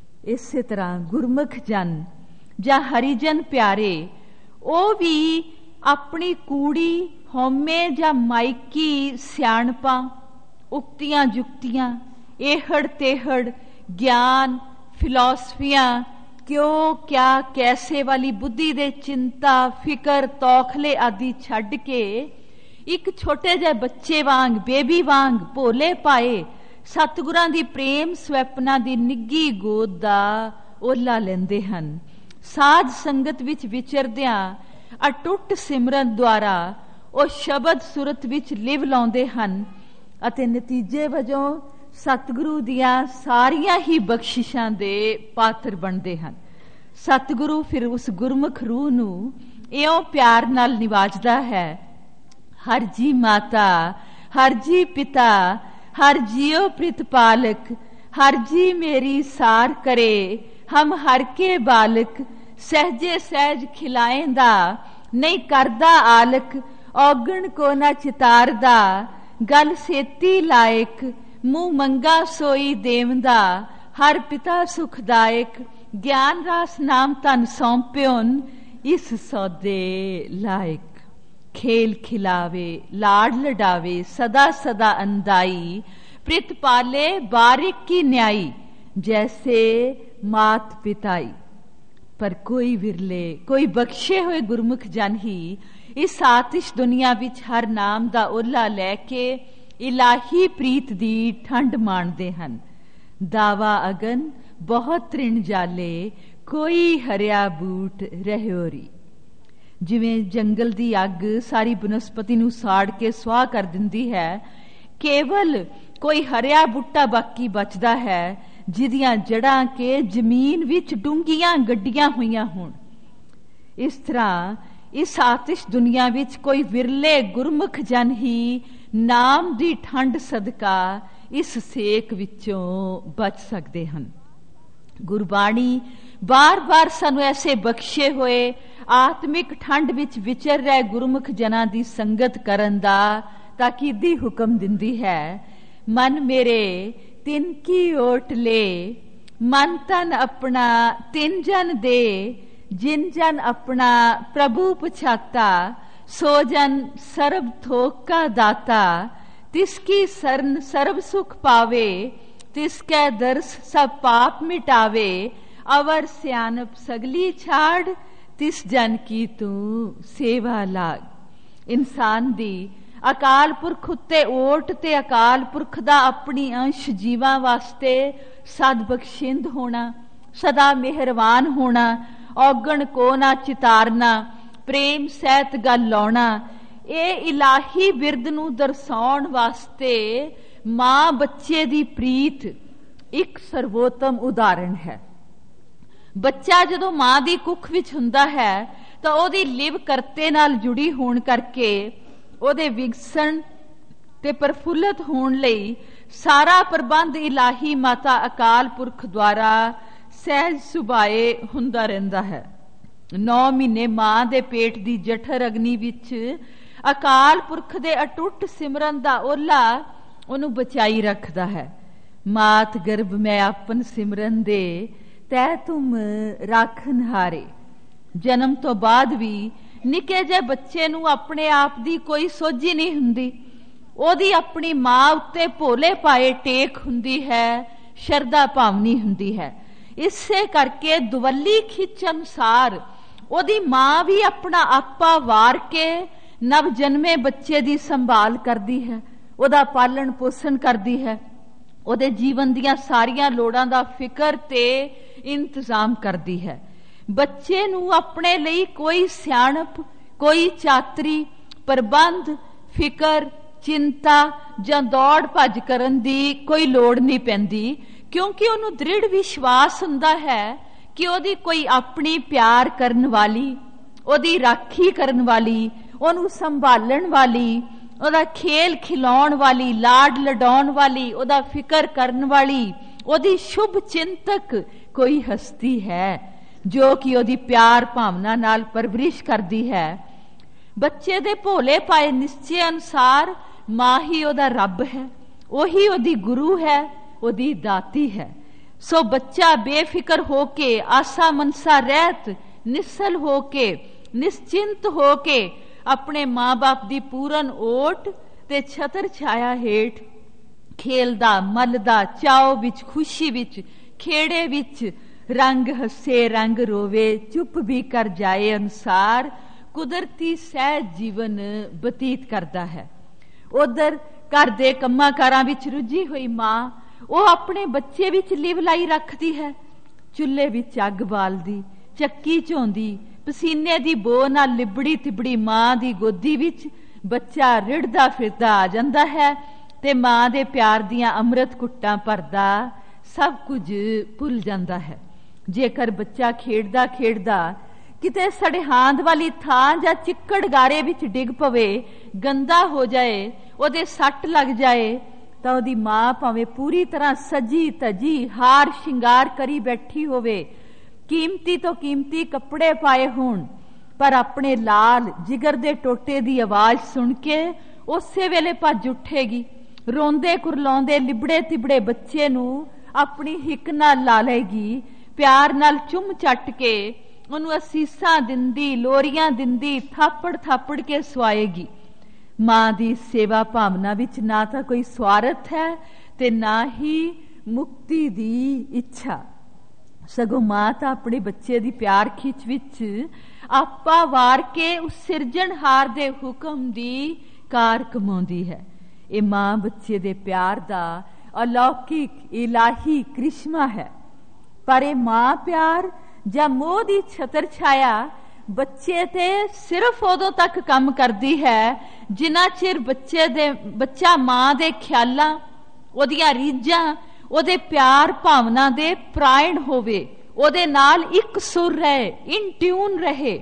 ਇਸੇ ਤਰ੍ਹਾਂ ਗੁਰਮੁਖ ਜਨ ਜਾਂ ਹਰੀਜਨ ਪਿਆਰੇ, ਉਹ ਵੀ ਆਪਣੀ ਕੂੜੀ ਹਉਮੈ ਜਾਂ ਮਾਇਕੀ ਸਿਆਣਪਾਂ, ਉਕਤੀਆਂ ਜੁਕਤੀਆਂ, ਇਹੜ ਤੇਹੜ, ਗਿਆਨ, ਫਿਲਾਸਫੀਆਂ, ਕਿਉਂ ਕਿਆ ਕੈਸੇ ਵਾਲੀ ਬੁੱਧੀ ਦੇ ਚਿੰਤਾ ਫਿਕਰ ਤੌਖਲੇ ਆਦਿ ਛੱਡ ਕੇ ਇੱਕ ਛੋਟੇ ਜਿਹੇ ਬੱਚੇ ਵਾਂਗ, ਬੇਬੀ ਵਾਂਗ ਭੋਲੇ ਪਾਏ ਸਤਿਗੁਰਾਂ ਦੀ ਪ੍ਰੇਮ ਸਵੈਪਨਾ ਦੀ ਨਿੱਗੀ ਗੋਦ ਦਾ ਓਲਾ ਲੈਂਦੇ ਹਨ। ਸਾਧ ਸੰਗਤ ਵਿੱਚ ਵਿਚਰਦਿਆਂ ਅਟੁੱਟ ਸਿਮਰਨ ਦੁਆਰਾ ਉਹ ਸ਼ਬਦ ਸੁਰਤ ਵਿੱਚ ਲਿਵ ਲਾਉਂਦੇ ਹਨ ਅਤੇ ਨਤੀਜੇ ਵਜੋਂ ਸਤਿਗੁਰੂ ਦੀਆਂ ਸਾਰੀਆਂ ਹੀ ਬਖਸ਼ਿਸ਼ਾਂ ਦੇ ਪਾਤਰ ਬਣਦੇ ਹਨ। ਸਤਿਗੁਰੂ ਫਿਰ ਉਸ ਗੁਰਮੁਖ ਰੂਹ ਨੂੰ ਇਉਂ ਪਿਆਰ ਨਾਲ ਨਿਵਾਜਦਾ ਹੈ, ਹਰ ਜੀ ਮਾਤਾ, ਹਰ ਜੀ ਪਿਤਾ, ਹਰ ਜੀਓ ਪ੍ਰਿਤਪਾਲਕ, ਹਰ ਜੀ ਮੇਰੀ ਸਾਰ ਕਰੇ, ਹਮ ਹਰ ਕੇ ਬਾਲਕ, ਸਹਿਜੇ ਸਹਿਜ ਖਿਲਾਏਂਦਾ, ਨਹੀਂ ਕਰਦਾ ਆਲਕ, ਔਗਣ ਕੋ ਨਾ ਚਿਤਾਰਦਾ, ਗਲ ਸੇਤੀ ਲਾਇਕ, ਮੂੰਹ ਮੰਗਾ ਸੋਈ ਦੇਵਦਾ, ਹਰ ਪਿਤਾ ਸੁਖਦਾਇਕ, ਗਿਆਨ ਰਾਸ ਨਾਮ ਤਨ ਸੌਂਪਿਓਨ, ਇਸ ਸੌਦੇ ਲਾਇਕ। ਖੇਲ ਖਿਲਾਵੇ, ਲਾੜ ਲਡਾਵੇ, ਸਦਾ ਸਦਾ ਅੰਦਾਈ, ਪ੍ਰਿਤ ਪਾਲੇ ਬਾਰਿਕ ਕੀ ਨਿਆਈ, ਜੈਸੇ ਮਾਤ ਪਿਤਾਈ। ਪਰ ਕੋਈ ਵਿਰਲੇ, ਕੋਈ ਬਖਸ਼ੇ ਹੋਏ ਗੁਰਮੁਖ ਜਨ ਹੀ ਇਸ ਆਤਿਸ਼ ਦੁਨੀਆ ਵਿੱਚ ਹਰ ਨਾਮ ਦਾ ਓਲਾ ਲੈ ਕੇ ਇਲਾਹੀ ਪ੍ਰੀਤ ਦੀ ਠੰਡ ਮਾਣਦੇ ਹਨ। ਦਾਵਾ ਅਗਨ ਬਹੁਤ ਤ੍ਰਿਣ ਜਾਲੇ, ਕੋਈ ਹਰਿਆ ਬੂਟ ਰਹਿਓਰੀ। ਜਿਵੇਂ ਜੰਗਲ ਦੀ ਅੱਗ ਸਾਰੀ ਬਨਸਪਤੀ ਨੂੰ ਸਾੜ ਕੇ ਸੁਆਹ ਕਰ ਦਿੰਦੀ ਹੈ, ਕੇਵਲ ਕੋਈ ਹਰਿਆ ਬੂਟਾ ਬਾਕੀ ਬਚਦਾ ਹੈ ਜਿਹਦੀਆਂ ਜੜਾਂ ਕੇ ਜ਼ਮੀਨ ਵਿੱਚ ਡੂੰਘੀਆਂ ਗੱਡੀਆਂ ਹੋਈਆਂ ਹੋਣ। ਇਸ ਤਰ੍ਹਾਂ ਇਸ ਆਤਿਸ਼ ਦੁਨੀਆ ਵਿੱਚ ਕੋਈ ਵਿਰਲੇ ਗੁਰਮੁਖ ਜਨ ਹੀ ਨਾਮ ਦੀ ਠੰਡ ਸਦਕਾ ਇਸ ਸੇਕ ਵਿੱਚੋਂ ਬਚ ਸਕਦੇ ਹਨ। ਗੁਰਬਾਣੀ ਬਾਰ-ਬਾਰ ਸਾਨੂੰ ਐਸੇ ਬਖਸ਼ੇ ਹੋਏ ਆਤਮਿਕ ਠੰਡ ਵਿੱਚ ਵਿਚਰ ਰਹੇ ਗੁਰਮੁਖ ਜਨਾਂ ਦੀ ਸੰਗਤ ਕਰਨ ਦਾ ਤਾਕੀਦੀ ਹੁਕਮ ਦਿੰਦੀ ਹੈ। ਮਨ ਮੇਰੇ ਤਿਨ ਕੀ ਓਟ ਲੈ, ਮਨ ਤਨ ਆਪਣਾ ਤਿਨ ਜਨ ਦੇ, ਜਿਨ ਜਨ ਆਪਣਾ ਪ੍ਰਭੂ ਪਛਾਤਾ, ਸੋ ਜਨ ਸਰਬ ਥੋਕ ਕਾ ਦਾਤਾ, ਤਿਸ ਕੀ ਸਰਨ ਸਰਬ ਸੁਖ ਪਾਵੇ, ਤਿਸ ਕੈ ਦਰਸ ਸਭ ਪਾਪ ਮਿਟਾਵੇ, ਅਵਰ ਸਿਆਨਪ ਸਗਲੀ ਛਾੜ, ਤਿਸ ਜਨ ਕੀ ਤੂੰ ਸੇਵਾ ਲਾਗ। ਇਨਸਾਨ ਦੀ ਅਕਾਲ ਪੁਰਖ ਉੱਤੇ ਓਟ ਤੇ ਅਕਾਲ ਪੁਰਖ ਦਾ ਆਪਣੀ ਅੰਸ਼ ਜੀਵਾਂ ਵਾਸਤੇ ਸਦ ਬਖਸ਼ਿੰਦ ਹੋਣਾ, ਸਦਾ ਮਿਹਰਬਾਨ ਹੋਣਾ, ਔਗਣ ਕੋ ਨਾ ਚਿਤਾਰਨਾ, ਪ੍ਰੇਮ ਸਹਿਤ ਗੱਲ ਲਾਉਣਾ, ਇਹ ਇਲਾਹੀ ਬਿਰਦ ਨੂੰ ਦਰਸਾਉਣ ਵਾਸਤੇ ਮਾਂ ਬੱਚੇ ਦੀ ਪ੍ਰੀਤ ਇੱਕ ਸਰਵੋਤਮ ਉਦਾਹਰਣ ਹੈ। ਬੱਚਾ ਜਦੋਂ ਮਾਂ ਦੀ ਕੁੱਖ ਵਿੱਚ ਹੁੰਦਾ ਹੈ ਤਾਂ ਉਹਦੀ ਲਿਵ ਕਰਤੇ ਨਾਲ ਜੁੜੀ ਹੋਣ ਕਰਕੇ ਉਹਦੇ ਵਿਗਸਣ ਤੇ ਪ੍ਰਫੁੱਲਤ ਹੋਣ ਲਈ ਸਾਰਾ ਪ੍ਰਬੰਧ ਇਲਾਹੀ ਮਾਤਾ ਅਕਾਲ ਪੁਰਖ ਦੁਆਰਾ ਸਹਿਜ ਸੁਭਾਏ ਹੁੰਦਾ ਰਹਿੰਦਾ ਹੈ। ਨੌ ਮਹੀਨੇ ਮਾਂ ਦੇ ਪੇਟ ਦੀ ਜਠਰ ਅਗਨੀ ਵਿੱਚ ਅਕਾਲ ਪੁਰਖ ਦੇ ਅਟੁੱਟ ਸਿਮਰਨ ਦਾ ਓਲਾ ਉਹਨੂੰ ਬਚਾਈ ਰੱਖਦਾ ਹੈ। ਮਾਤ ਗਰਭ ਮੈਂ ਆਪਨ ਸਿਮਰਨ ਦੇ ਤੈ ਤੁਮ ਰਾਖਨ ਹਾਰੇ। ਜਨਮ ਤੋਂ ਬਾਅਦ ਵੀ ਨਿੱਕੇ ਜਿਹੇ ਬੱਚੇ ਨੂੰ ਆਪਣੇ ਆਪ ਦੀ ਕੋਈ ਸੋਝੀ ਨਹੀਂ ਹੁੰਦੀ, ਉਹਦੀ ਆਪਣੀ ਮਾਂ ਉੱਤੇ ਭੋਲੇ ਪਾਏ ਟੇਕ ਹੁੰਦੀ ਹੈ, ਸ਼ਰਧਾ ਭਾਵਨੀ ਹੁੰਦੀ ਹੈ। ਇਸੇ ਕਰਕੇ ਦੁਵੱਲੀ ਖਿੱਚ ਅਨੁਸਾਰ ਉਹਦੀ ਮਾਂ ਵੀ ਆਪਣਾ ਆਪਾ ਵਾਰ ਕੇ ਨਵ ਜਨਮੇ ਬੱਚੇ ਦੀ ਸੰਭਾਲ ਕਰਦੀ ਹੈ, ਉਹਦਾ ਪਾਲਣ ਪੋਸ਼ਣ ਕਰਦੀ ਹੈ, ਉਹਦੇ ਜੀਵਨ ਦੀਆਂ ਸਾਰੀਆਂ ਲੋੜਾਂ ਦਾ ਫਿਕਰ ਤੇ ਇੰਤਜ਼ਾਮ ਕਰਦੀ ਹੈ। ਬੱਚੇ ਨੂੰ ਆਪਣੇ ਲਈ ਕੋਈ ਸਿਆਣਪ, ਕੋਈ ਚਾਤਰੀ, ਪ੍ਰਬੰਧ, ਫਿਕਰ, ਚਿੰਤਾ ਜਾਂ ਦੌੜ ਭੱਜ ਕਰਨ ਦੀ ਕੋਈ ਲੋੜ ਨਹੀਂ ਪੈਂਦੀ, ਕਿਉਂਕਿ ਉਹਨੂੰ ਦ੍ਰਿੜ ਵਿਸ਼ਵਾਸ ਹੁੰਦਾ ਹੈ ਕਿ ਉਹਦੀ ਕੋਈ ਆਪਣੀ ਪਿਆਰ ਕਰਨ ਵਾਲੀ, ਉਹਦੀ ਰਾਖੀ ਕਰਨ ਵਾਲੀ, ਉਹਨੂੰ ਸੰਭਾਲਣ ਵਾਲੀ, ਉਹਦਾ ਖੇਲ ਖਿਲਾਉਣ ਵਾਲੀ, ਲਾਡ ਲਡਾਉਣ ਵਾਲੀ, ਉਹਦਾ ਫਿਕਰ ਕਰਨ ਵਾਲੀ, ਉਹਦੀ ਸ਼ੁਭ ਚਿੰਤਕ ਕੋਈ ਹਸਤੀ ਹੈ ਜੋ ਕਿ ਉਹਦੀ ਪਿਆਰ ਭਾਵਨਾ ਨਾਲ ਪਰਵਰਿਸ਼ ਕਰਦੀ ਹੈ। ਬੱਚੇ ਦੇ ਭੋਲੇ ਪਾਏ ਨਿਸ਼ਚੇ ਅਨੁਸਾਰ ਮਾਂ ਹੀ ਉਹਦਾ ਰੱਬ ਹੈ, ਉਹੀ ਉਹਦੀ ਗੁਰੂ ਹੈ, ਉਹਦੀ ਦਾਤੀ ਹੈ। ਸੋ ਬੱਚਾ ਬੇਫਿਕਰ ਹੋ ਕੇ, ਆਸਾ ਮਨਸਾ ਰਹਿਤ, ਨਿਸਲ ਹੋ ਕੇ, ਨਿਸ਼ਚਿੰਤ ਹੋ ਕੇ ਆਪਣੇ ਮਾਂ ਬਾਪ ਦੀ ਪੂਰਨ ਓਟ ਤੇ ਛਤਰ ਛਾਇਆ ਹੇਠ ਖੇਲਦਾ, ਮਲਦਾ, ਚਾਓ ਵਿੱਚ, ਖੁਸ਼ੀ ਵਿੱਚ, ਖੇੜੇ ਵਿੱਚ, ਰੰਗ ਹੱਸੇ ਰੰਗ ਰੋਵੇ, ਚੁੱਪ ਵੀ ਕਰ ਜਾਏ ਅਨੁਸਾਰ ਕੁਦਰਤੀ ਸਹਿਜ ਜੀਵਨ ਬਤੀਤ ਕਰਦਾ ਹੈ। ਉਧਰ ਘਰ ਦੇ ਕੰਮਾਂ ਕਾਰਾਂ ਵਿੱਚ ਰੁੱਝੀ ਹੋਈ ਮਾਂ ਉਹ ਆਪਣੇ ਬੱਚੇ ਵਿੱਚ ਲਿਵ ਲਾਈ ਰੱਖਦੀ ਹੈ। ਚੁੱਲ੍ਹੇ ਵਿੱਚ ਅੱਗ ਬਾਲਦੀ, ਚੱਕੀ ਝੋਂਦੀ, ਪਸੀਨੇ ਦੀ ਬੋ ਨਾਲ ਲਿਬੜੀ ਤਿਬੜੀ ਮਾਂ ਦੀ ਗੋਦੀ ਵਿੱਚ ਬੱਚਾ ਰਿੜਦਾ ਫਿਰਦਾ ਆ ਜਾਂਦਾ ਹੈ ਤੇ ਮਾਂ ਦੇ ਪਿਆਰ ਦੀਆਂ ਅੰਮ੍ਰਿਤ ਘੁੱਟਾਂ ਭਰਦਾ ਸਭ ਕੁਝ ਭੁੱਲ ਜਾਂਦਾ ਹੈ। ਜੇਕਰ ਬੱਚਾ ਖੇਡਦਾ ਖੇਡਦਾ ਕਿਤੇ ਸੜਿਹਾਂਦ ਵਾਲੀ ਥਾਂ ਜਾਂ ਚਿੱਕੜ ਗਾਰੇ ਵਿੱਚ ਡਿੱਗ ਪਵੇ, ਗੰਦਾ ਹੋ ਜਾਏ, ਉਹਦੇ ਸੱਟ ਲੱਗ ਜਾਏ ਤਾਂ ਉਹਦੀ ਮਾਂ ਭਾਵੇਂ ਪੂਰੀ ਤਰ੍ਹਾਂ ਸਜੀ ਤਜੀ ਹਾਰ ਸ਼ਿੰਗਾਰ ਕਰੀ ਬੈਠੀ ਹੋਵੇ, ਕੀਮਤੀ ਤੋਂ ਕੀਮਤੀ ਕੱਪੜੇ ਪਾਏ ਹੋਣ, ਪਰ ਆਪਣੇ ਲਾਲ ਜਿਗਰ ਦੇ ਟੋਟੇ ਦੀ ਆਵਾਜ਼ ਸੁਣ ਕੇ ਉਸੇ ਵੇਲੇ ਭੱਜ ਉੱਠੇਗੀ। ਰੋਂਦੇ ਕੁਰਲਾਉਂਦੇ ਲਿਬੜੇ ਤਿਬੜੇ ਬੱਚੇ ਨੂੰ ਆਪਣੀ ਹਿੱਕ ਨਾਲ ਲਾ ਲਏਗੀ, ਪਿਆਰ ਨਾਲ ਚੁੰਮ ਚੱਟ ਕੇ ਉਹਨੂੰ ਅਸੀਸਾਂ ਦਿੰਦੀ, ਲੋਰੀਆਂ ਦਿੰਦੀ, ਥਾਪੜ ਥਾਪੜ ਕੇ ਸਵਾਏਗੀ। ਮਾਂ ਦੀ ਸੇਵਾ ਭਾਵਨਾ ਵਿੱਚ ਨਾ ਤਾਂ ਕੋਈ ਸਵਾਰਥ ਹੈ ਤੇ ਨਾ ਹੀ ਮੁਕਤੀ ਦੀ ਇੱਛਾ, ਸਗੋਂ ਮਾਂ ਤਾਂ ਆਪਣੇ ਬੱਚੇ ਦੀ ਪਿਆਰ ਖਿੱਚ ਵਿੱਚ ਆਪਾ ਵਾਰ ਕੇ ਉਸ ਸਿਰਜਣਹਾਰ ਦੇ ਹੁਕਮ ਦੀ ਕਾਰ ਕਮਾਉਂਦੀ ਹੈ। ਇਹ ਮਾਂ ਬੱਚੇ ਦੇ ਪਿਆਰ ਦਾ ਅਲੌਕਿਕ ਇਲਾਹੀ ਕ੍ਰਿਸ਼ਮਾ ਹੈ। ਪਰ ਇਹ ਮਾਂ ਪਿਆਰ ਜਾਂ ਮੋਹ ਦੀ ਛਤਰ ਛਾਇਆ ਬੱਚੇ ਤੇ ਸਿਰਫ ਉਦੋਂ ਤੱਕ ਕੰਮ ਕਰਦੀ ਹੈ ਜਿੰਨਾ ਚਿਰ ਬੱਚੇ ਦੇ ਬੱਚਾ ਮਾਂ ਦੇ ਖਿਆਲਾਂ, ਉਹਦੀਆਂ ਰੀਝਾਂ, ਉਹਦੇ ਪਿਆਰ ਭਾਵਨਾ ਦੇ ਪ੍ਰਾਇਣ ਹੋਵੇ, ਉਹਦੇ ਨਾਲ ਇੱਕ ਸੁਰ ਰਹੇ, ਇਨ ਟਿਊਨ ਰਹੇ,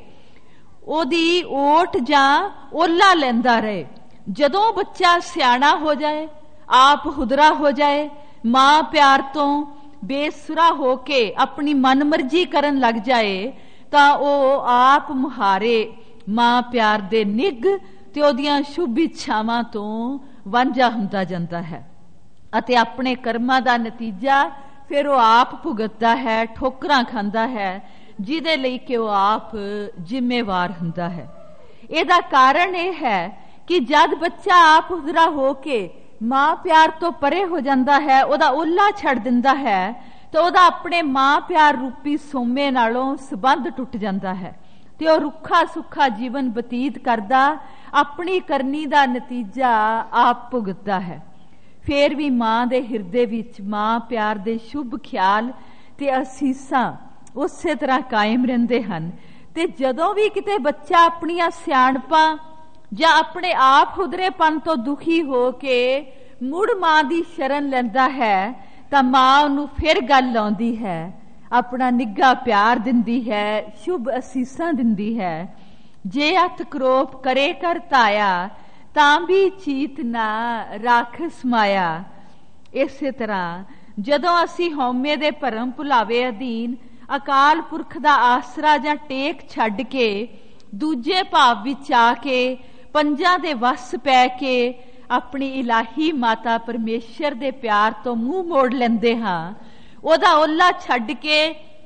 ਉਹਦੀ ਓਟ ਜਾਂ ਓਲਾ ਲੈਂਦਾ ਰਹੇ। ਜਦੋਂ ਬੱਚਾ ਸਿਆਣਾ ਹੋ ਜਾਏ, ਆਪ ਹੁਦਰਾ ਹੋ ਜਾਏ, ਮਾਂ ਪਿਆਰ ਤੋਂ ਬੇਸੁਰਾ ਹੋ ਕੇ ਆਪਣੀ ਮਨਮਰਜ਼ੀ ਕਰਨ ਲੱਗ ਜਾਏ ਤਾਂ ਉਹ ਆਪ ਮੁਹਾਰੇ ਮਾਂ ਪਿਆਰ ਦੇ ਨਿੱਘ ਤੇ ਉਹਦੀਆਂ ਸ਼ੁਭ ਇੱਛਾਵਾਂ ਤੋਂ ਵਾਂਝਾ ਹੁੰਦਾ ਜਾਂਦਾ ਹੈ ਅਤੇ ਆਪਣੇ ਕਰਮਾਂ ਦਾ ਨਤੀਜਾ ਫਿਰ ਉਹ ਆਪ ਭੁਗਤਦਾ ਹੈ, ਠੋਕਰਾਂ ਖਾਂਦਾ ਹੈ, ਜਿਹਦੇ ਲਈ ਕਿ ਉਹ ਆਪ ਜ਼ਿੰਮੇਵਾਰ ਹੁੰਦਾ ਹੈ। ਇਹਦਾ ਕਾਰਨ ਇਹ ਹੈ ਕਿ ਜਦ ਬੱਚਾ ਆਪ ਹੁਦਰਾ ਹੋ ਕੇ ਮਾਂ ਪਿਆਰ ਤੋਂ ਪਰੇ ਹੋ ਜਾਂਦਾ ਹੈ, ਉਹਦਾ ਓਲਾ ਛੱਡ ਦਿੰਦਾ ਹੈ, ਤਾਂ ਉਹਦਾ ਆਪਣੇ ਮਾਂ ਪਿਆਰ ਰੂਪੀ ਸੋਮੇ ਨਾਲੋਂ ਸੰਬੰਧ ਟੁੱਟ ਜਾਂਦਾ ਹੈ ਤੇ ਉਹ ਰੁੱਖਾ ਸੁੱਖਾ ਜੀਵਨ ਬਤੀਤ ਕਰਦਾ ਆਪਣੀ ਕਰਨੀ ਦਾ ਨਤੀਜਾ ਆਪ ਭੁਗਤਦਾ ਹੈ। ਫੇਰ ਵੀ ਮਾਂ ਦੇ ਹਿਰਦੇ ਵਿੱਚ ਮਾਂ ਪਿਆਰ ਦੇ ਸ਼ੁਭ ਖਿਆਲ ਤੇ ਅਸੀਸਾਂ ਉਸੇ ਤਰ੍ਹਾਂ ਕਾਇਮ ਰਹਿੰਦੇ ਹਨ। ਤੇ ਜਦੋਂ ਵੀ ਕਿਤੇ ਬੱਚਾ ਆਪਣੀਆਂ ਸਿਆਣਪਾਂ ਜਾਂ ਆਪਣੇ ਆਪ ਹੁਦਰੇਪਨ ਤੋਂ ਦੁਖੀ ਹੋ ਕੇ ਮੁੜ ਮਾਂ ਦੀ ਸ਼ਰਨ ਲੈਂਦਾ ਹੈ ਤਾਂ ਮਾਂ ਉਹਨੂੰ ਫਿਰ ਗੱਲ ਲਾਉਂਦੀ ਹੈ, ਆਪਣਾ ਨਿੱਘਾ ਪਿਆਰ ਦਿੰਦੀ ਹੈ, ਸ਼ੁਭ ਅਸੀਸਾਂ ਦਿੰਦੀ ਹੈ। ਜੇ ਅਤ ਕਰੋਪ ਕਰੇ ਕਰ ਤਾਇਆ ਤਾਂ ਵੀ ਚੀਤ ਨਾ ਰਾਖਸ ਮਾਇਆ। ਇਸੇ ਤਰ੍ਹਾਂ ਜਦੋਂ ਅਸੀਂ ਹਉਮੈ ਦੇ ਭਰਮ ਭੁਲਾਵੇ ਅਧੀਨ ਅਕਾਲ ਪੁਰਖ ਦਾ ਆਸਰਾ ਜਾਂ ਟੇਕ ਛੱਡ ਕੇ ਦੂਜੇ ਭਾਵ ਵਿੱਚ ਆ ਕੇ ਪੰਜਾਂ ਦੇ ਵਸ ਪੈ ਕੇ ਆਪਣੀ ਇਲਾਹੀ ਮਾਤਾ ਪਰਮੇਸ਼ਰ ਦੇ ਪਿਆਰ ਤੋਂ ਮੂੰਹ ਮੋੜ ਲੈਂਦੇ ਹਾਂ, ਉਹਦਾ ਓਲਾ ਛੱਡ ਕੇ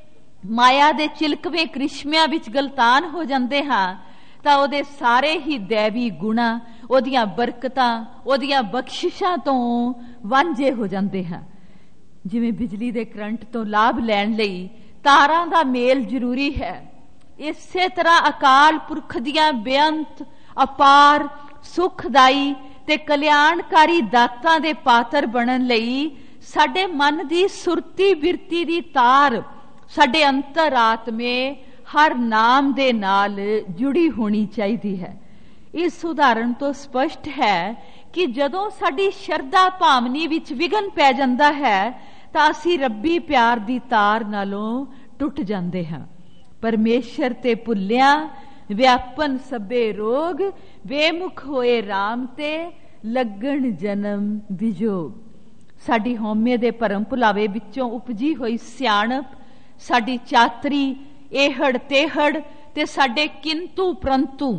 ਮਾਇਆ ਦੇ ਚਿਲਕਵੇਂ ਕ੍ਰਿਸ਼ਮਿਆਂ ਵਿੱਚ ਗਲਤਾਨ ਹੋ ਜਾਂਦੇ ਹਾਂ ਤਾਂ ਉਹਦੇ ਸਾਰੇ ਹੀ ਦੈਵੀ ਗੁਣਾ, ਉਹਦੀਆਂ ਬਰਕਤਾਂ, ਉਹਦੀਆਂ ਬਖਸ਼ਿਸ਼ਾਂ ਤੋਂ ਵਾਂਝੇ ਹੋ ਜਾਂਦੇ ਹਾਂ। ਜਿਵੇਂ ਬਿਜਲੀ ਦੇ ਕਰੰਟ ਤੋਂ ਲਾਭ ਲੈਣ ਲਈ ਤਾਰਾਂ ਦਾ ਮੇਲ ਜ਼ਰੂਰੀ ਹੈ, ਇਸੇ ਤਰ੍ਹਾਂ ਅਕਾਲ ਪੁਰਖ ਦੀਆਂ ਬੇਅੰਤ ਅਪਾਰ ਸੁਖਦਾਈ ਤੇ ਕਲਿਆਣਕਾਰੀ ਦਾਤਾਂ ਦੇ ਪਾਤਰ ਬਣਨ ਲਈ ਸਾਡੇ ਮਨ ਦੀ ਸੁਰਤੀ ਬਿਰਤੀ ਦੀ ਤਾਰ ਸਾਡੇ ਅੰਤਰਾਤਮੇ ਹਰ ਨਾਮ ਦੇ ਨਾਲ ਜੁੜੀ ਹੋਣੀ ਚਾਹੀਦੀ ਹੈ। ਇਸ ਉਦਾਹਰਣ ਤੋਂ ਸਪਸ਼ਟ ਹੈ ਕਿ ਜਦੋਂ ਸਾਡੀ ਸ਼ਰਧਾ ਭਾਵਨੀ ਵਿੱਚ ਵਿਘਨ ਪੈ ਜਾਂਦਾ ਹੈ ਤਾਂ ਅਸੀਂ ਰੱਬੀ ਪਿਆਰ ਦੀ ਤਾਰ ਨਾਲੋਂ ਟੁੱਟ ਜਾਂਦੇ ਹਾਂ। ਪਰਮੇਸ਼ਰ ਤੇ ਭੁੱਲਿਆ ਵਿਆਪਨ ਸਭੇ ਰੋਗ, ਬੇਮੁਖ ਹੋਏ ਰਾਮ ਤੇ ਲੱਗਣ ਜਨਮ ਵਿਜੋਗ। ਸਾਡੀ ਹਉਮੈ ਦੇ ਭਰਮ ਭੁਲਾਵੇ ਵਿੱਚੋਂ ਉਪਜੀ ਹੋਈ ਸਿਆਣਪ, ਸਾਡੀ ਚਾਤਰੀ, ਇਹੜ ਤੇਹੜ ਤੇ ਸਾਡੇ ਕਿੰਤੂ ਪ੍ਰੰਤੂ,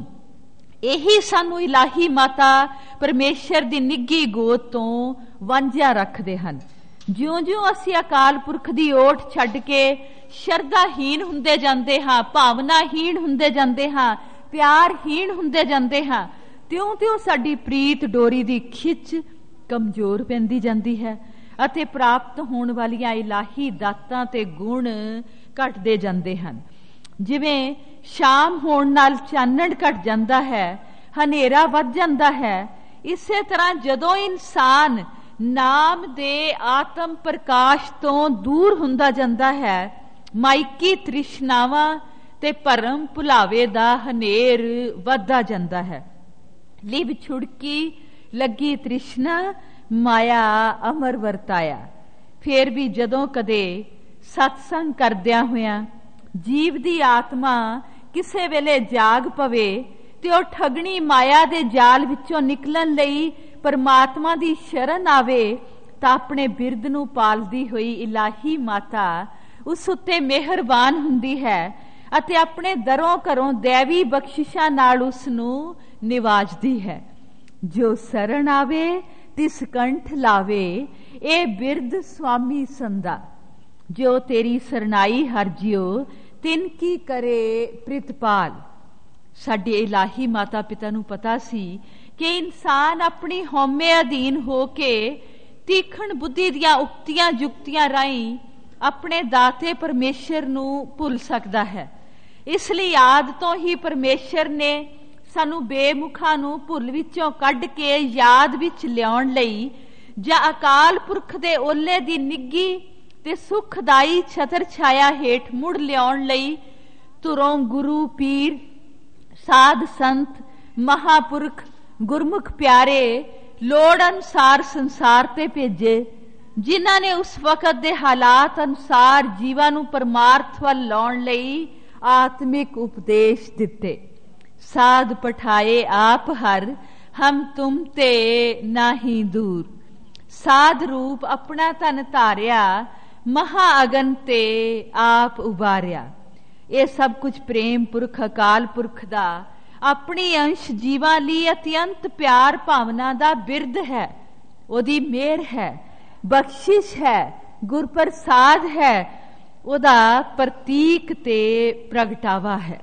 ਇਹੀ ਸਾਨੂੰ ਇਲਾਹੀ ਮਾਤਾ ਪਰਮੇਸ਼ਰ ਦੀ ਨਿੱਘੀ ਗੋਦ ਤੋਂ ਵਾਂਝਿਆ ਰੱਖਦੇ ਹਨ। ਜਿਉਂ-ਜਿਉਂ ਅਸੀਂ ਅਕਾਲ ਪੁਰਖ ਦੀ ਓਟ ਛੱਡ ਕੇ ਸ਼ਰਧਾਹੀਨ ਹੁੰਦੇ ਜਾਂਦੇ ਹਾਂ, ਭਾਵਨਾਹੀਨ ਹੁੰਦੇ ਜਾਂਦੇ ਹਾਂ, ਪਿਆਰਹੀਨ ਹੁੰਦੇ ਜਾਂਦੇ ਹਾਂ, ਤਿਉਂ-ਤਿਉਂ ਸਾਡੀ ਪ੍ਰੀਤ ਡੋਰੀ ਦੀ ਖਿੱਚ ਕਮਜ਼ੋਰ ਪੈਂਦੀ ਜਾਂਦੀ ਹੈ ਅਤੇ ਪ੍ਰਾਪਤ ਹੋਣ ਵਾਲੀਆਂ ਇਲਾਹੀ ਦਾਤਾਂ ਤੇ ਗੁਣ ਘਟਦੇ ਜਾਂਦੇ ਹਨ। ਜਿਵੇਂ ਸ਼ਾਮ ਹੋਣ ਨਾਲ ਚਾਨਣ ਘਟ ਜਾਂਦਾ ਹੈ, ਹਨੇਰਾ ਵੱਧ ਜਾਂਦਾ ਹੈ, ਇਸੇ ਤਰ੍ਹਾਂ ਜਦੋਂ ਇਨਸਾਨ ਨਾਮ ਦੇ ਆਤਮ ਪ੍ਰਕਾਸ਼ ਤੋਂ ਦੂਰ ਹੁੰਦਾ ਜਾਂਦਾ ਹੈ, ਮਾਇਕੀ ਤ੍ਰਿਸ਼ਨਾਵਾਂ ਤੇ ਭਰਮ ਭੁਲਾਵੇ ਦਾ ਹਨੇਰ ਵੱਧਦਾ ਜਾਂਦਾ ਹੈ। ਲਿਵ ਛੁੜਕੀ ਲੱਗੀ ਤ੍ਰਿਸ਼ਨਾ, ਮਾਇਆ ਅਮਰ ਵਰਤਾਇਆ। ਫੇਰ ਵੀ ਜਦੋਂ ਕਦੇ ਸਤਸੰਗ ਕਰਦਿਆਂ ਹੋਇਆਂ ਜੀਵ ਦੀ ਆਤਮਾ ਕਿਸੇ ਵੇਲੇ ਜਾਗ ਪਵੇ ਤੇ ਉਹ ਠਗਣੀ ਮਾਇਆ ਦੇ ਜਾਲ ਵਿੱਚੋਂ ਨਿਕਲਣ ਲਈ ਪਰਮਾਤਮਾ ਦੀ ਸ਼ਰਨ ਆਵੇ ਤਾਂ ਆਪਣੇ ਬਿਰਦ ਨੂੰ ਪਾਲਦੀ ਹੋਈ ਇਲਾਹੀ ਮਾਤਾ ਉਸ ਉੱਤੇ ਮਿਹਰਬਾਨ ਹੁੰਦੀ ਹੈ ਅਤੇ ਆਪਣੇ ਦਰੋਂ ਘਰੋਂ ਦੈਵੀ ਬਖਸ਼ਿਸ਼ਾਂ ਨਾਲ ਉਸ ਨੂੰ ਨਿਵਾਜਦੀ ਹੈ। ਜੋ ਸਰਣ ਆਵੇ ਤਿਸ ਕੰਠ ਲਾਵੇ, ਇਹ ਬਿਰਦ ਸੁਆਮੀ ਸੰਦਾ। ਜੋ ਤੇਰੀ ਸਰਨਾਈ ਹਰਜਿਓ ਤਿਨ ਕੀ ਕਰੇ ਪ੍ਰਿਤਪਾਲ। ਸਾਡੇ ਇਲਾਹੀ ਮਾਤਾ ਪਿਤਾ ਨੂੰ ਪਤਾ ਸੀ ਕਿ ਇਨਸਾਨ ਆਪਣੀ ਹਉਮੈ ਅਧੀਨ ਹੋ ਕੇ ਤੀਖਣ ਬੁੱਧੀ ਦੀਆਂ ਉਕਤੀਆਂ ਜੁਗਤੀਆਂ ਰਾਹੀਂ ਆਪਣੇ ਦਾਤੇ ਪਰਮੇਸ਼ਰ ਨੂੰ ਭੁੱਲ ਸਕਦਾ ਹੈ। ਇਸ ਲਈ ਆਦ ਤੋਂ ਹੀ ਪਰਮੇਸ਼ਰ ਨੇ ਸਾਨੂੰ ਬੇਮੁਖਾਂ ਨੂੰ ਭੁੱਲ ਵਿੱਚੋਂ ਕੱਢ ਕੇ ਯਾਦ ਵਿੱਚ ਲਿਆਉਣ ਲਈ ਜਾਂ ਅਕਾਲ ਪੁਰਖ ਦੇ ਓਲੇ ਦੀ ਨਿੱਘੀ ਤੇ ਸੁਖਦਾਈ ਛਤਰ ਛਾਇਆ ਹੇਠ ਮੁੜ ਲਿਆਉਣ ਲਈ ਧੁਰੋਂ ਗੁਰੂ ਪੀਰ ਸਾਧ ਸੰਤ ਮਹਾਪੁਰਖ ਗੁਰਮੁਖ ਪਿਆਰੇ ਲੋੜ ਅਨੁਸਾਰ ਸੰਸਾਰ ਤੇ ਭੇਜੇ, ਜਿਨ੍ਹਾਂ ਨੇ ਉਸ ਵਕਤ ਦੇ ਹਾਲਾਤ ਅਨੁਸਾਰ ਜੀਵਾਂ ਨੂੰ ਪਰਮਾਰਥ ਵੱਲ ਲਾਉਣ ਲਈ ਆਤਮਿਕ ਉਪਦੇਸ਼ ਦਿੱਤੇ। ਸਾਧ ਪਠਾਏ ਆਪ ਹਰ, ਹਮ ਤੁਮ ਤੇ ਨਾਹੀ ਦੂਰ। ਸਾਧ ਰੂਪ ਆਪਣਾ ਧਨ ਧਾਰਿਆ, ਮਹਾ ਅਗਨ ਤੇ ਆਪ ਉਬਾਰਿਆ। ਇਹ ਸਭ ਕੁਝ ਪ੍ਰੇਮ ਪੁਰਖ ਅਕਾਲ ਪੁਰਖ ਦਾ ਆਪਣੀ ਅੰਸ਼ ਜੀਵਾਂ ਲਈ ਅਤਿਅੰਤ ਪਿਆਰ ਭਾਵਨਾ ਦਾ ਬਿਰਦ ਹੈ, ਉਹਦੀ ਮਿਹਰ ਹੈ, ਬਖਸ਼ਿਸ਼ ਹੈ, ਗੁਰਪ੍ਰਸਾਦ ਹੈ, ਉਹਦਾ ਪ੍ਰਤੀਕ ਤੇ ਪ੍ਰਗਟਾਵਾ ਹੈ।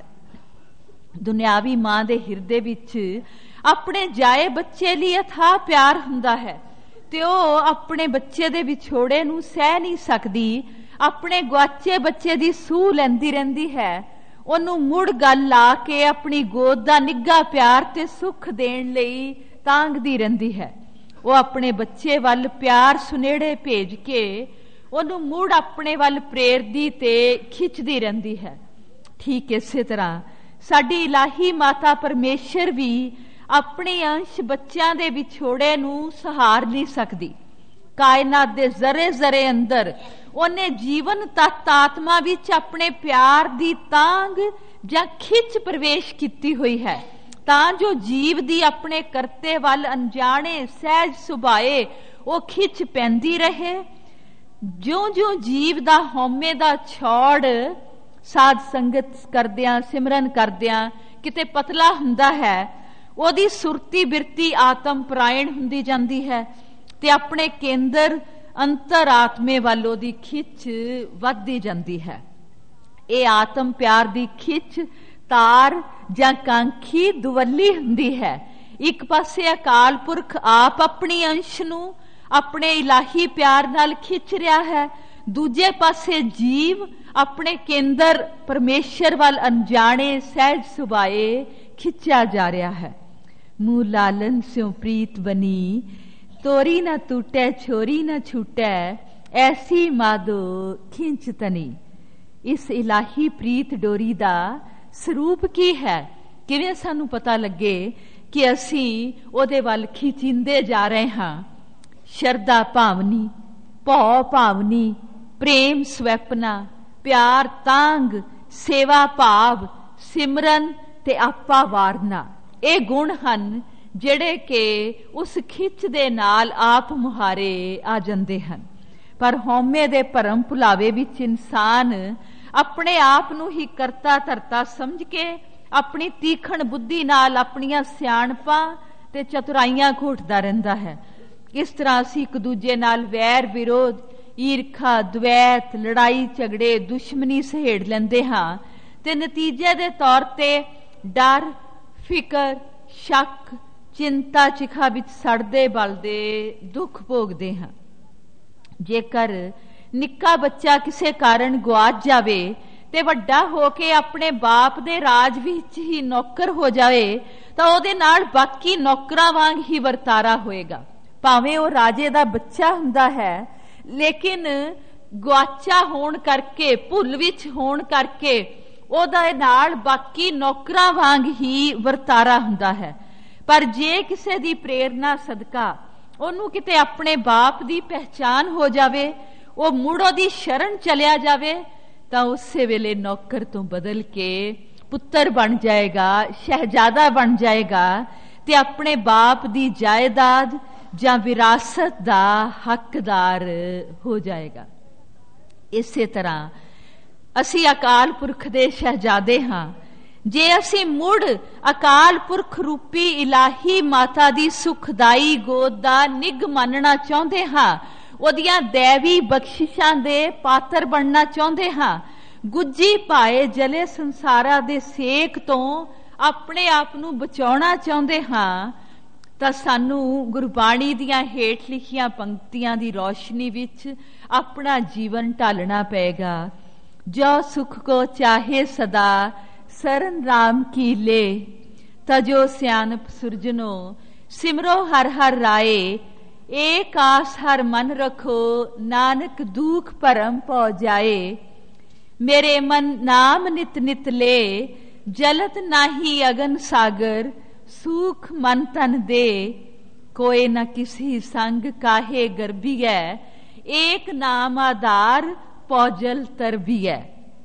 ਦੁਨਿਆਵੀ ਮਾਂ ਦੇ ਹਿਰਦੇ ਵਿੱਚ ਆਪਣੇ ਜਾਏ ਬੱਚੇ ਲਈ ਅਥਾਹ ਪਿਆਰ ਹੁੰਦਾ ਹੈ ਤੇ ਉਹ ਆਪਣੇ ਬੱਚੇ ਦੇ ਵਿਛੋੜੇ ਨੂੰ ਸਹਿ ਨਹੀਂ ਸਕਦੀ, ਆਪਣੇ ਗੁਆਚੇ ਬੱਚੇ ਦੀ ਸੂਹ ਲੈਂਦੀ ਰਹਿੰਦੀ ਹੈ। ਉਹਨੂੰ ਮੁੜ ਗੱਲ ਲਾ ਕੇ ਆਪਣੀ ਗੋਦ ਦਾ ਨਿੱਘਾ ਪਿਆਰ ਤੇ ਸੁੱਖ ਦੇਣ ਲਈ ਤਾਂਘਦੀ ਰਹਿੰਦੀ ਹੈ। ਉਹ ਆਪਣੇ ਬੱਚੇ ਵੱਲ ਪਿਆਰ ਸੁਨੇੜੇ ਭੇਜ ਕੇ ਉਹਨੂੰ ਮੁੜ ਆਪਣੇ ਵੱਲ ਪ੍ਰੇਰਦੀ ਤੇ ਖਿੱਚਦੀ ਰਹਿੰਦੀ ਹੈ। ਠੀਕ ਇਸੇ ਤਰ੍ਹਾਂ ਸਾਡੀ ਇਲਾਹੀ ਮਾਤਾ ਪਰਮੇਸ਼ਰ ਵੀ ਆਪਣੇ ਅੰਸ਼ ਬੱਚਿਆਂ ਦੇ ਵਿਛੋੜੇ ਨੂੰ ਸਹਾਰ ਨਹੀਂ ਸਕਦੀ। ਕਾਇਨਾਤ ਦੇ ਜ਼ਰੇ ਜ਼ਰੇ ਅੰਦਰ ਉਹਨੇ ਜੀਵਨ ਤੱਤ ਆਤਮਾ ਵਿੱਚ ਆਪਣੇ ਪਿਆਰ ਦੀ ਤਾਂਘ ਜਾਂ ਖਿੱਚ ਪ੍ਰਵੇਸ਼ ਕੀਤੀ ਹੋਈ ਹੈ, ਤਾਂ ਜੋ ਜੀਵ ਦੀ ਆਪਣੇ ਕਰਤੇ ਵੱਲ ਅਣਜਾਣੇ ਸਹਿਜ ਸੁਭਾਏ ਉਹ ਖਿੱਚ ਪੈਂਦੀ ਰਹੇ। ਜਿਉਂ ਜਿਉਂ ਜੀਵ ਦਾ ਹਉਮੈ ਦਾ ਛੋੜ ਸਾਧ ਸੰਗਤ ਕਰਦਿਆਂ ਸਿਮਰਨ ਕਰਦਿਆਂ ਕਿਤੇ ਪਤਲਾ ਹੁੰਦਾ ਹੈ, ਉਹਦੀ ਸੁਰਤੀ ਬਿਰਤੀ ਆਤਮ ਪਰਾਇਣ ਹੁੰਦੀ ਜਾਂਦੀ ਹੈ ਤੇ ਆਪਣੇ ਕੇਂਦਰ ਅੰਤਰ ਆਤਮੇ ਵੱਲ ਉਹਦੀ ਖਿੱਚ ਵੱਧਦੀ ਜਾਂਦੀ ਹੈ। ਇਹ ਆਤਮ ਪਿਆਰ ਦੀ ਖਿੱਚ ਤਾਰ ਜਾਂ ਕਾਂਖੀ ਦੁਵੱਲੀ ਹੁੰਦੀ ਹੈ। ਇੱਕ ਪਾਸੇ ਅਕਾਲ ਪੁਰਖ ਆਪ ਆਪਣੀ ਅੰਸ਼ ਨੂੰ ਆਪਣੇ ਇਲਾਹੀ ਪਿਆਰ ਨਾਲ ਖਿੱਚ ਰਿਹਾ ਹੈ, ਦੂਜੇ ਪਾਸੇ ਜੀਵ ਆਪਣੇ ਕੇਂਦਰ ਪਰਮੇਸ਼ਰ ਵੱਲ ਅਣਜਾਣੇ ਸਹਿਜ ਸੁਭਾਏ ਖਿੱਚਿਆ ਜਾ ਰਿਹਾ ਹੈ। ਮੂਹ ਲਾਲਨ ਸਿਉ ਪ੍ਰੀਤ ਬਨੀ, ਤੋਰੀ ਨਾ ਟੂਟੈ ਛੋਰੀ ਨਾ ਛੂਟੈ, ਐਸੀ ਮਾਦੋ ਖਿੰਚ ਤਨੀ। ਇਸ ਇਲਾਹੀ ਪ੍ਰੀਤ ਡੋਰੀ ਦਾ ਸਰੂਪ ਕੀ ਹੈ? ਕਿਵੇਂ ਸਾਨੂੰ ਪਤਾ ਲੱਗੇ ਕਿ ਅਸੀਂ ਉਹਦੇ ਵੱਲ ਖਿਚਿੰਦੇ ਜਾ ਰਹੇ ਹਾਂ? ਸ਼ਰਧਾ ਭਾਵਨੀ, ਭਉ ਭਾਵਨੀ, ਪ੍ਰੇਮ ਸਵੈਪਨਾ, ਪਿਆਰ ਤਾਂਗ, ਸੇਵਾ ਭਾਵ, ਸਿਮਰਨ ਤੇ ਆਪਾ ਵਾਰਨਾ, ਇਹ ਗੁਣ ਹਨ ਜਿਹੜੇ ਕਿ ਉਸ ਖਿੱਚ ਦੇ ਨਾਲ ਆਪ ਮੁਹਾਰੇ ਆ ਜਾਂਦੇ ਹਨ। ਪਰ ਹਉਮੈ ਦੇ ਭਰਮ ਭੁਲਾਵੇ ਵਿੱਚ ਇਨਸਾਨ ਆਪਣੇ ਆਪ ਨੂੰ ਹੀ ਕਰਤਾ ਧਰਤਾ ਸਮਝ ਕੇ ਆਪਣੀ ਤੀਖਣ ਬੁੱਧੀ ਨਾਲ ਆਪਣੀਆਂ ਸਿਆਣਪਾਂ ਤੇ ਚਤੁਰਾਈਆਂ ਘੋਟਦਾ ਰਹਿੰਦਾ ਹੈ। ਇਸ ਤਰ੍ਹਾਂ ਅਸੀਂ ਇੱਕ ਦੂਜੇ ਨਾਲ ਵੈਰ ਵਿਰੋਧ, ਈਰਖਾ, ਦਵੈਤ, ਲੜਾਈ ਝਗੜੇ, ਦੁਸ਼ਮਣੀ ਸਹੇੜ ਲੈਂਦੇ ਹਾਂ ਤੇ ਨਤੀਜੇ ਦੇ ਤੌਰ ਤੇ ਡਰ, ਫਿਕਰ, ਸ਼ੱਕ, ਚਿੰਤਾ ਚਿਖਾ ਵਿੱਚ ਸੜਦੇ ਬਲਦੇ ਦੁੱਖ ਭੋਗਦੇ ਹਾਂ। ਜੇਕਰ ਨਿੱਕਾ ਬੱਚਾ ਕਿਸੇ ਕਾਰਨ ਗੁਆਚ ਜਾਵੇ ਤੇ ਵੱਡਾ ਹੋ ਕੇ ਆਪਣੇ ਬਾਪ ਦੇ ਰਾਜ ਵਿੱਚ ਹੀ ਨੌਕਰ ਹੋ ਜਾਵੇ ਤਾਂ ਉਹਦੇ ਨਾਲ ਬਾਕੀ ਨੌਕਰਾਂ ਵਾਂਗ ਹੀ ਵਰਤਾਰਾ ਹੋਏਗਾ। ਭਾਵੇਂ ਉਹ ਰਾਜੇ ਦਾ ਬੱਚਾ ਹੁੰਦਾ ਹੈ, ਲੇਕਿਨ ਗੁਆਚਾ ਹੋਣ ਕਰਕੇ, ਭੁੱਲ ਵਿੱਚ ਹੋਣ ਕਰਕੇ ਉਹਦੇ ਨਾਲ ਬਾਕੀ ਨੌਕਰਾਂ ਵਾਂਗ ਹੀ ਵਰਤਾਰਾ ਹੁੰਦਾ ਹੈ। ਪਰ ਜੇ ਕਿਸੇ ਦੀ ਪ੍ਰੇਰਨਾ ਸਦਕਾ ਉਹਨੂੰ ਕਿਤੇ ਆਪਣੇ ਬਾਪ ਦੀ ਪਹਿਚਾਨ ਹੋ ਜਾਵੇ, ਉਹ ਮੁੜ ਉਹਦੀ ਸ਼ਰਨ ਚਲਿਆ ਜਾਵੇ, ਤਾਂ ਉਸੇ ਵੇਲੇ ਨੌਕਰ ਤੋਂ ਬਦਲ ਕੇ ਪੁੱਤਰ ਬਣ ਜਾਏਗਾ, ਸ਼ਹਿਜ਼ਾਦਾ ਬਣ ਜਾਏਗਾ ਤੇ ਆਪਣੇ ਬਾਪ ਦੀ ਜਾਇਦਾਦ ਜਾਂ ਵਿਰਾਸਤ ਦਾ ਹੱਕਦਾਰ ਹੋ ਜਾਏਗਾ। ਇਸੇ ਤਰ੍ਹਾਂ ਅਸੀਂ ਅਕਾਲ ਪੁਰਖ ਦੇ ਸ਼ਹਿਜ਼ਾਦੇ ਹਾਂ। ਜੇ ਅਸੀਂ ਮੁੜ ਅਕਾਲ ਪੁਰਖ ਰੂਪੀ ਇਲਾਹੀ ਮਾਤਾ ਦੀ ਸੁਖਦਾਈ ਗੋਦ ਦਾ ਨਿੱਘ ਮੰਨਣਾ ਚਾਹੁੰਦੇ ਹਾਂ, ਉਹਦੀਆਂ ਦੈਵੀ ਬਖਸ਼ਿਸ਼ਾਂ ਦੇ ਪਾਤਰ ਬਣਨਾ ਚਾਹੁੰਦੇ ਹਾਂ, ਗੁੱਜੀ ਭਾਏ ਜਲੇ ਸੰਸਾਰਾਂ ਦੇ ਸੇਕ ਤੋਂ ਆਪਣੇ ਆਪ ਨੂੰ ਬਚਾਉਣਾ ਚਾਹੁੰਦੇ ਹਾਂ, ਤਾਂ ਸਾਨੂੰ ਗੁਰਬਾਣੀ ਦੀਆਂ ਹੇਠ ਲਿਖੀਆਂ ਪੰਕਤੀਆਂ ਦੀ ਰੌਸ਼ਨੀ ਵਿੱਚ ਆਪਣਾ ਜੀਵਨ ਢਾਲਣਾ ਪਏਗਾ। ਜੋ ਸੁਖ ਕੋ ਚਾਹੇ ਸਦਾ ਸਰਨ ਰਾਮ ਕੀ ਲੇ, ਤਜੋ ਸਿਆਨਪ ਸੁਰਜਨੋ ਸਿਮਰੋ ਹਰ ਹਰ ਰਾਏ, ਏਕ ਆਸ ਹਰ ਮਨ ਰਖੋ ਨਾਨਕ ਦੁਖ ਭਰਮ ਪਉ ਜਾਏ। ਮੇਰੇ ਮਨ ਨਾਮ ਨਿਤ ਨਿਤ ਲੈ, ਜਲਤ ਨਾਹੀ ਅਗਨ ਸਾਗਰ, ਸੁਖ ਮਨ ਤਨ ਦੇ, ਕੋਏ ਨ ਕਿਸੀ ਸੰਗ ਕਾਹੇ ਗਰਬੀਐ, ਏਕ ਨਾਮ ਆਧਾਰ ਪੌਜਲ ਤਰਬੀਐ।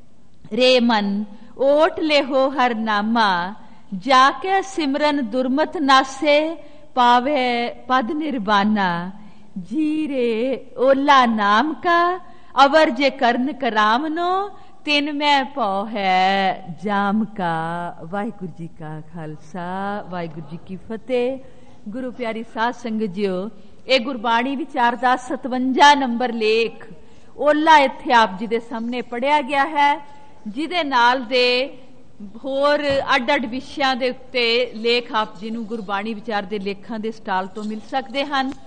ਰੇ ਮਨ ਓਟ लेहो हर नामा, जाके सिमरन दुर्मत नासे, पावे पद निर्वाना। जी रे ओला नाम का, अवर जे कर्ण करामनो, तिन मैं पौ है जाम का। वाहिगुरु जी का खालसा, वाहिगुरु जी की फतेह। गुरु प्यारी साध संगत जियो, ਇਹ ਗੁਰਬਾਣੀ ਵਿਚਾਰ ਦਾ सतवंजा ਨੰਬਰ ਲੇਖ ਓਲਾ ਇੱਥੇ ਆਪ ਜੀ ਦੇ ਸਾਹਮਣੇ ਪੜਿਆ ਗਿਆ ਹੈ, ਜਿਹਦੇ ਨਾਲ ਦੇ ਹੋਰ ਅੱਡ ਅੱਡ ਵਿਸ਼ਿਆਂ ਦੇ ਉੱਤੇ ਲੇਖ ਆਪ ਜੀ ਨੂੰ ਗੁਰਬਾਣੀ ਵਿਚਾਰ ਦੇ ਲੇਖਾਂ ਦੇ ਸਟਾਲ ਤੋਂ ਮਿਲ ਸਕਦੇ ਹਨ।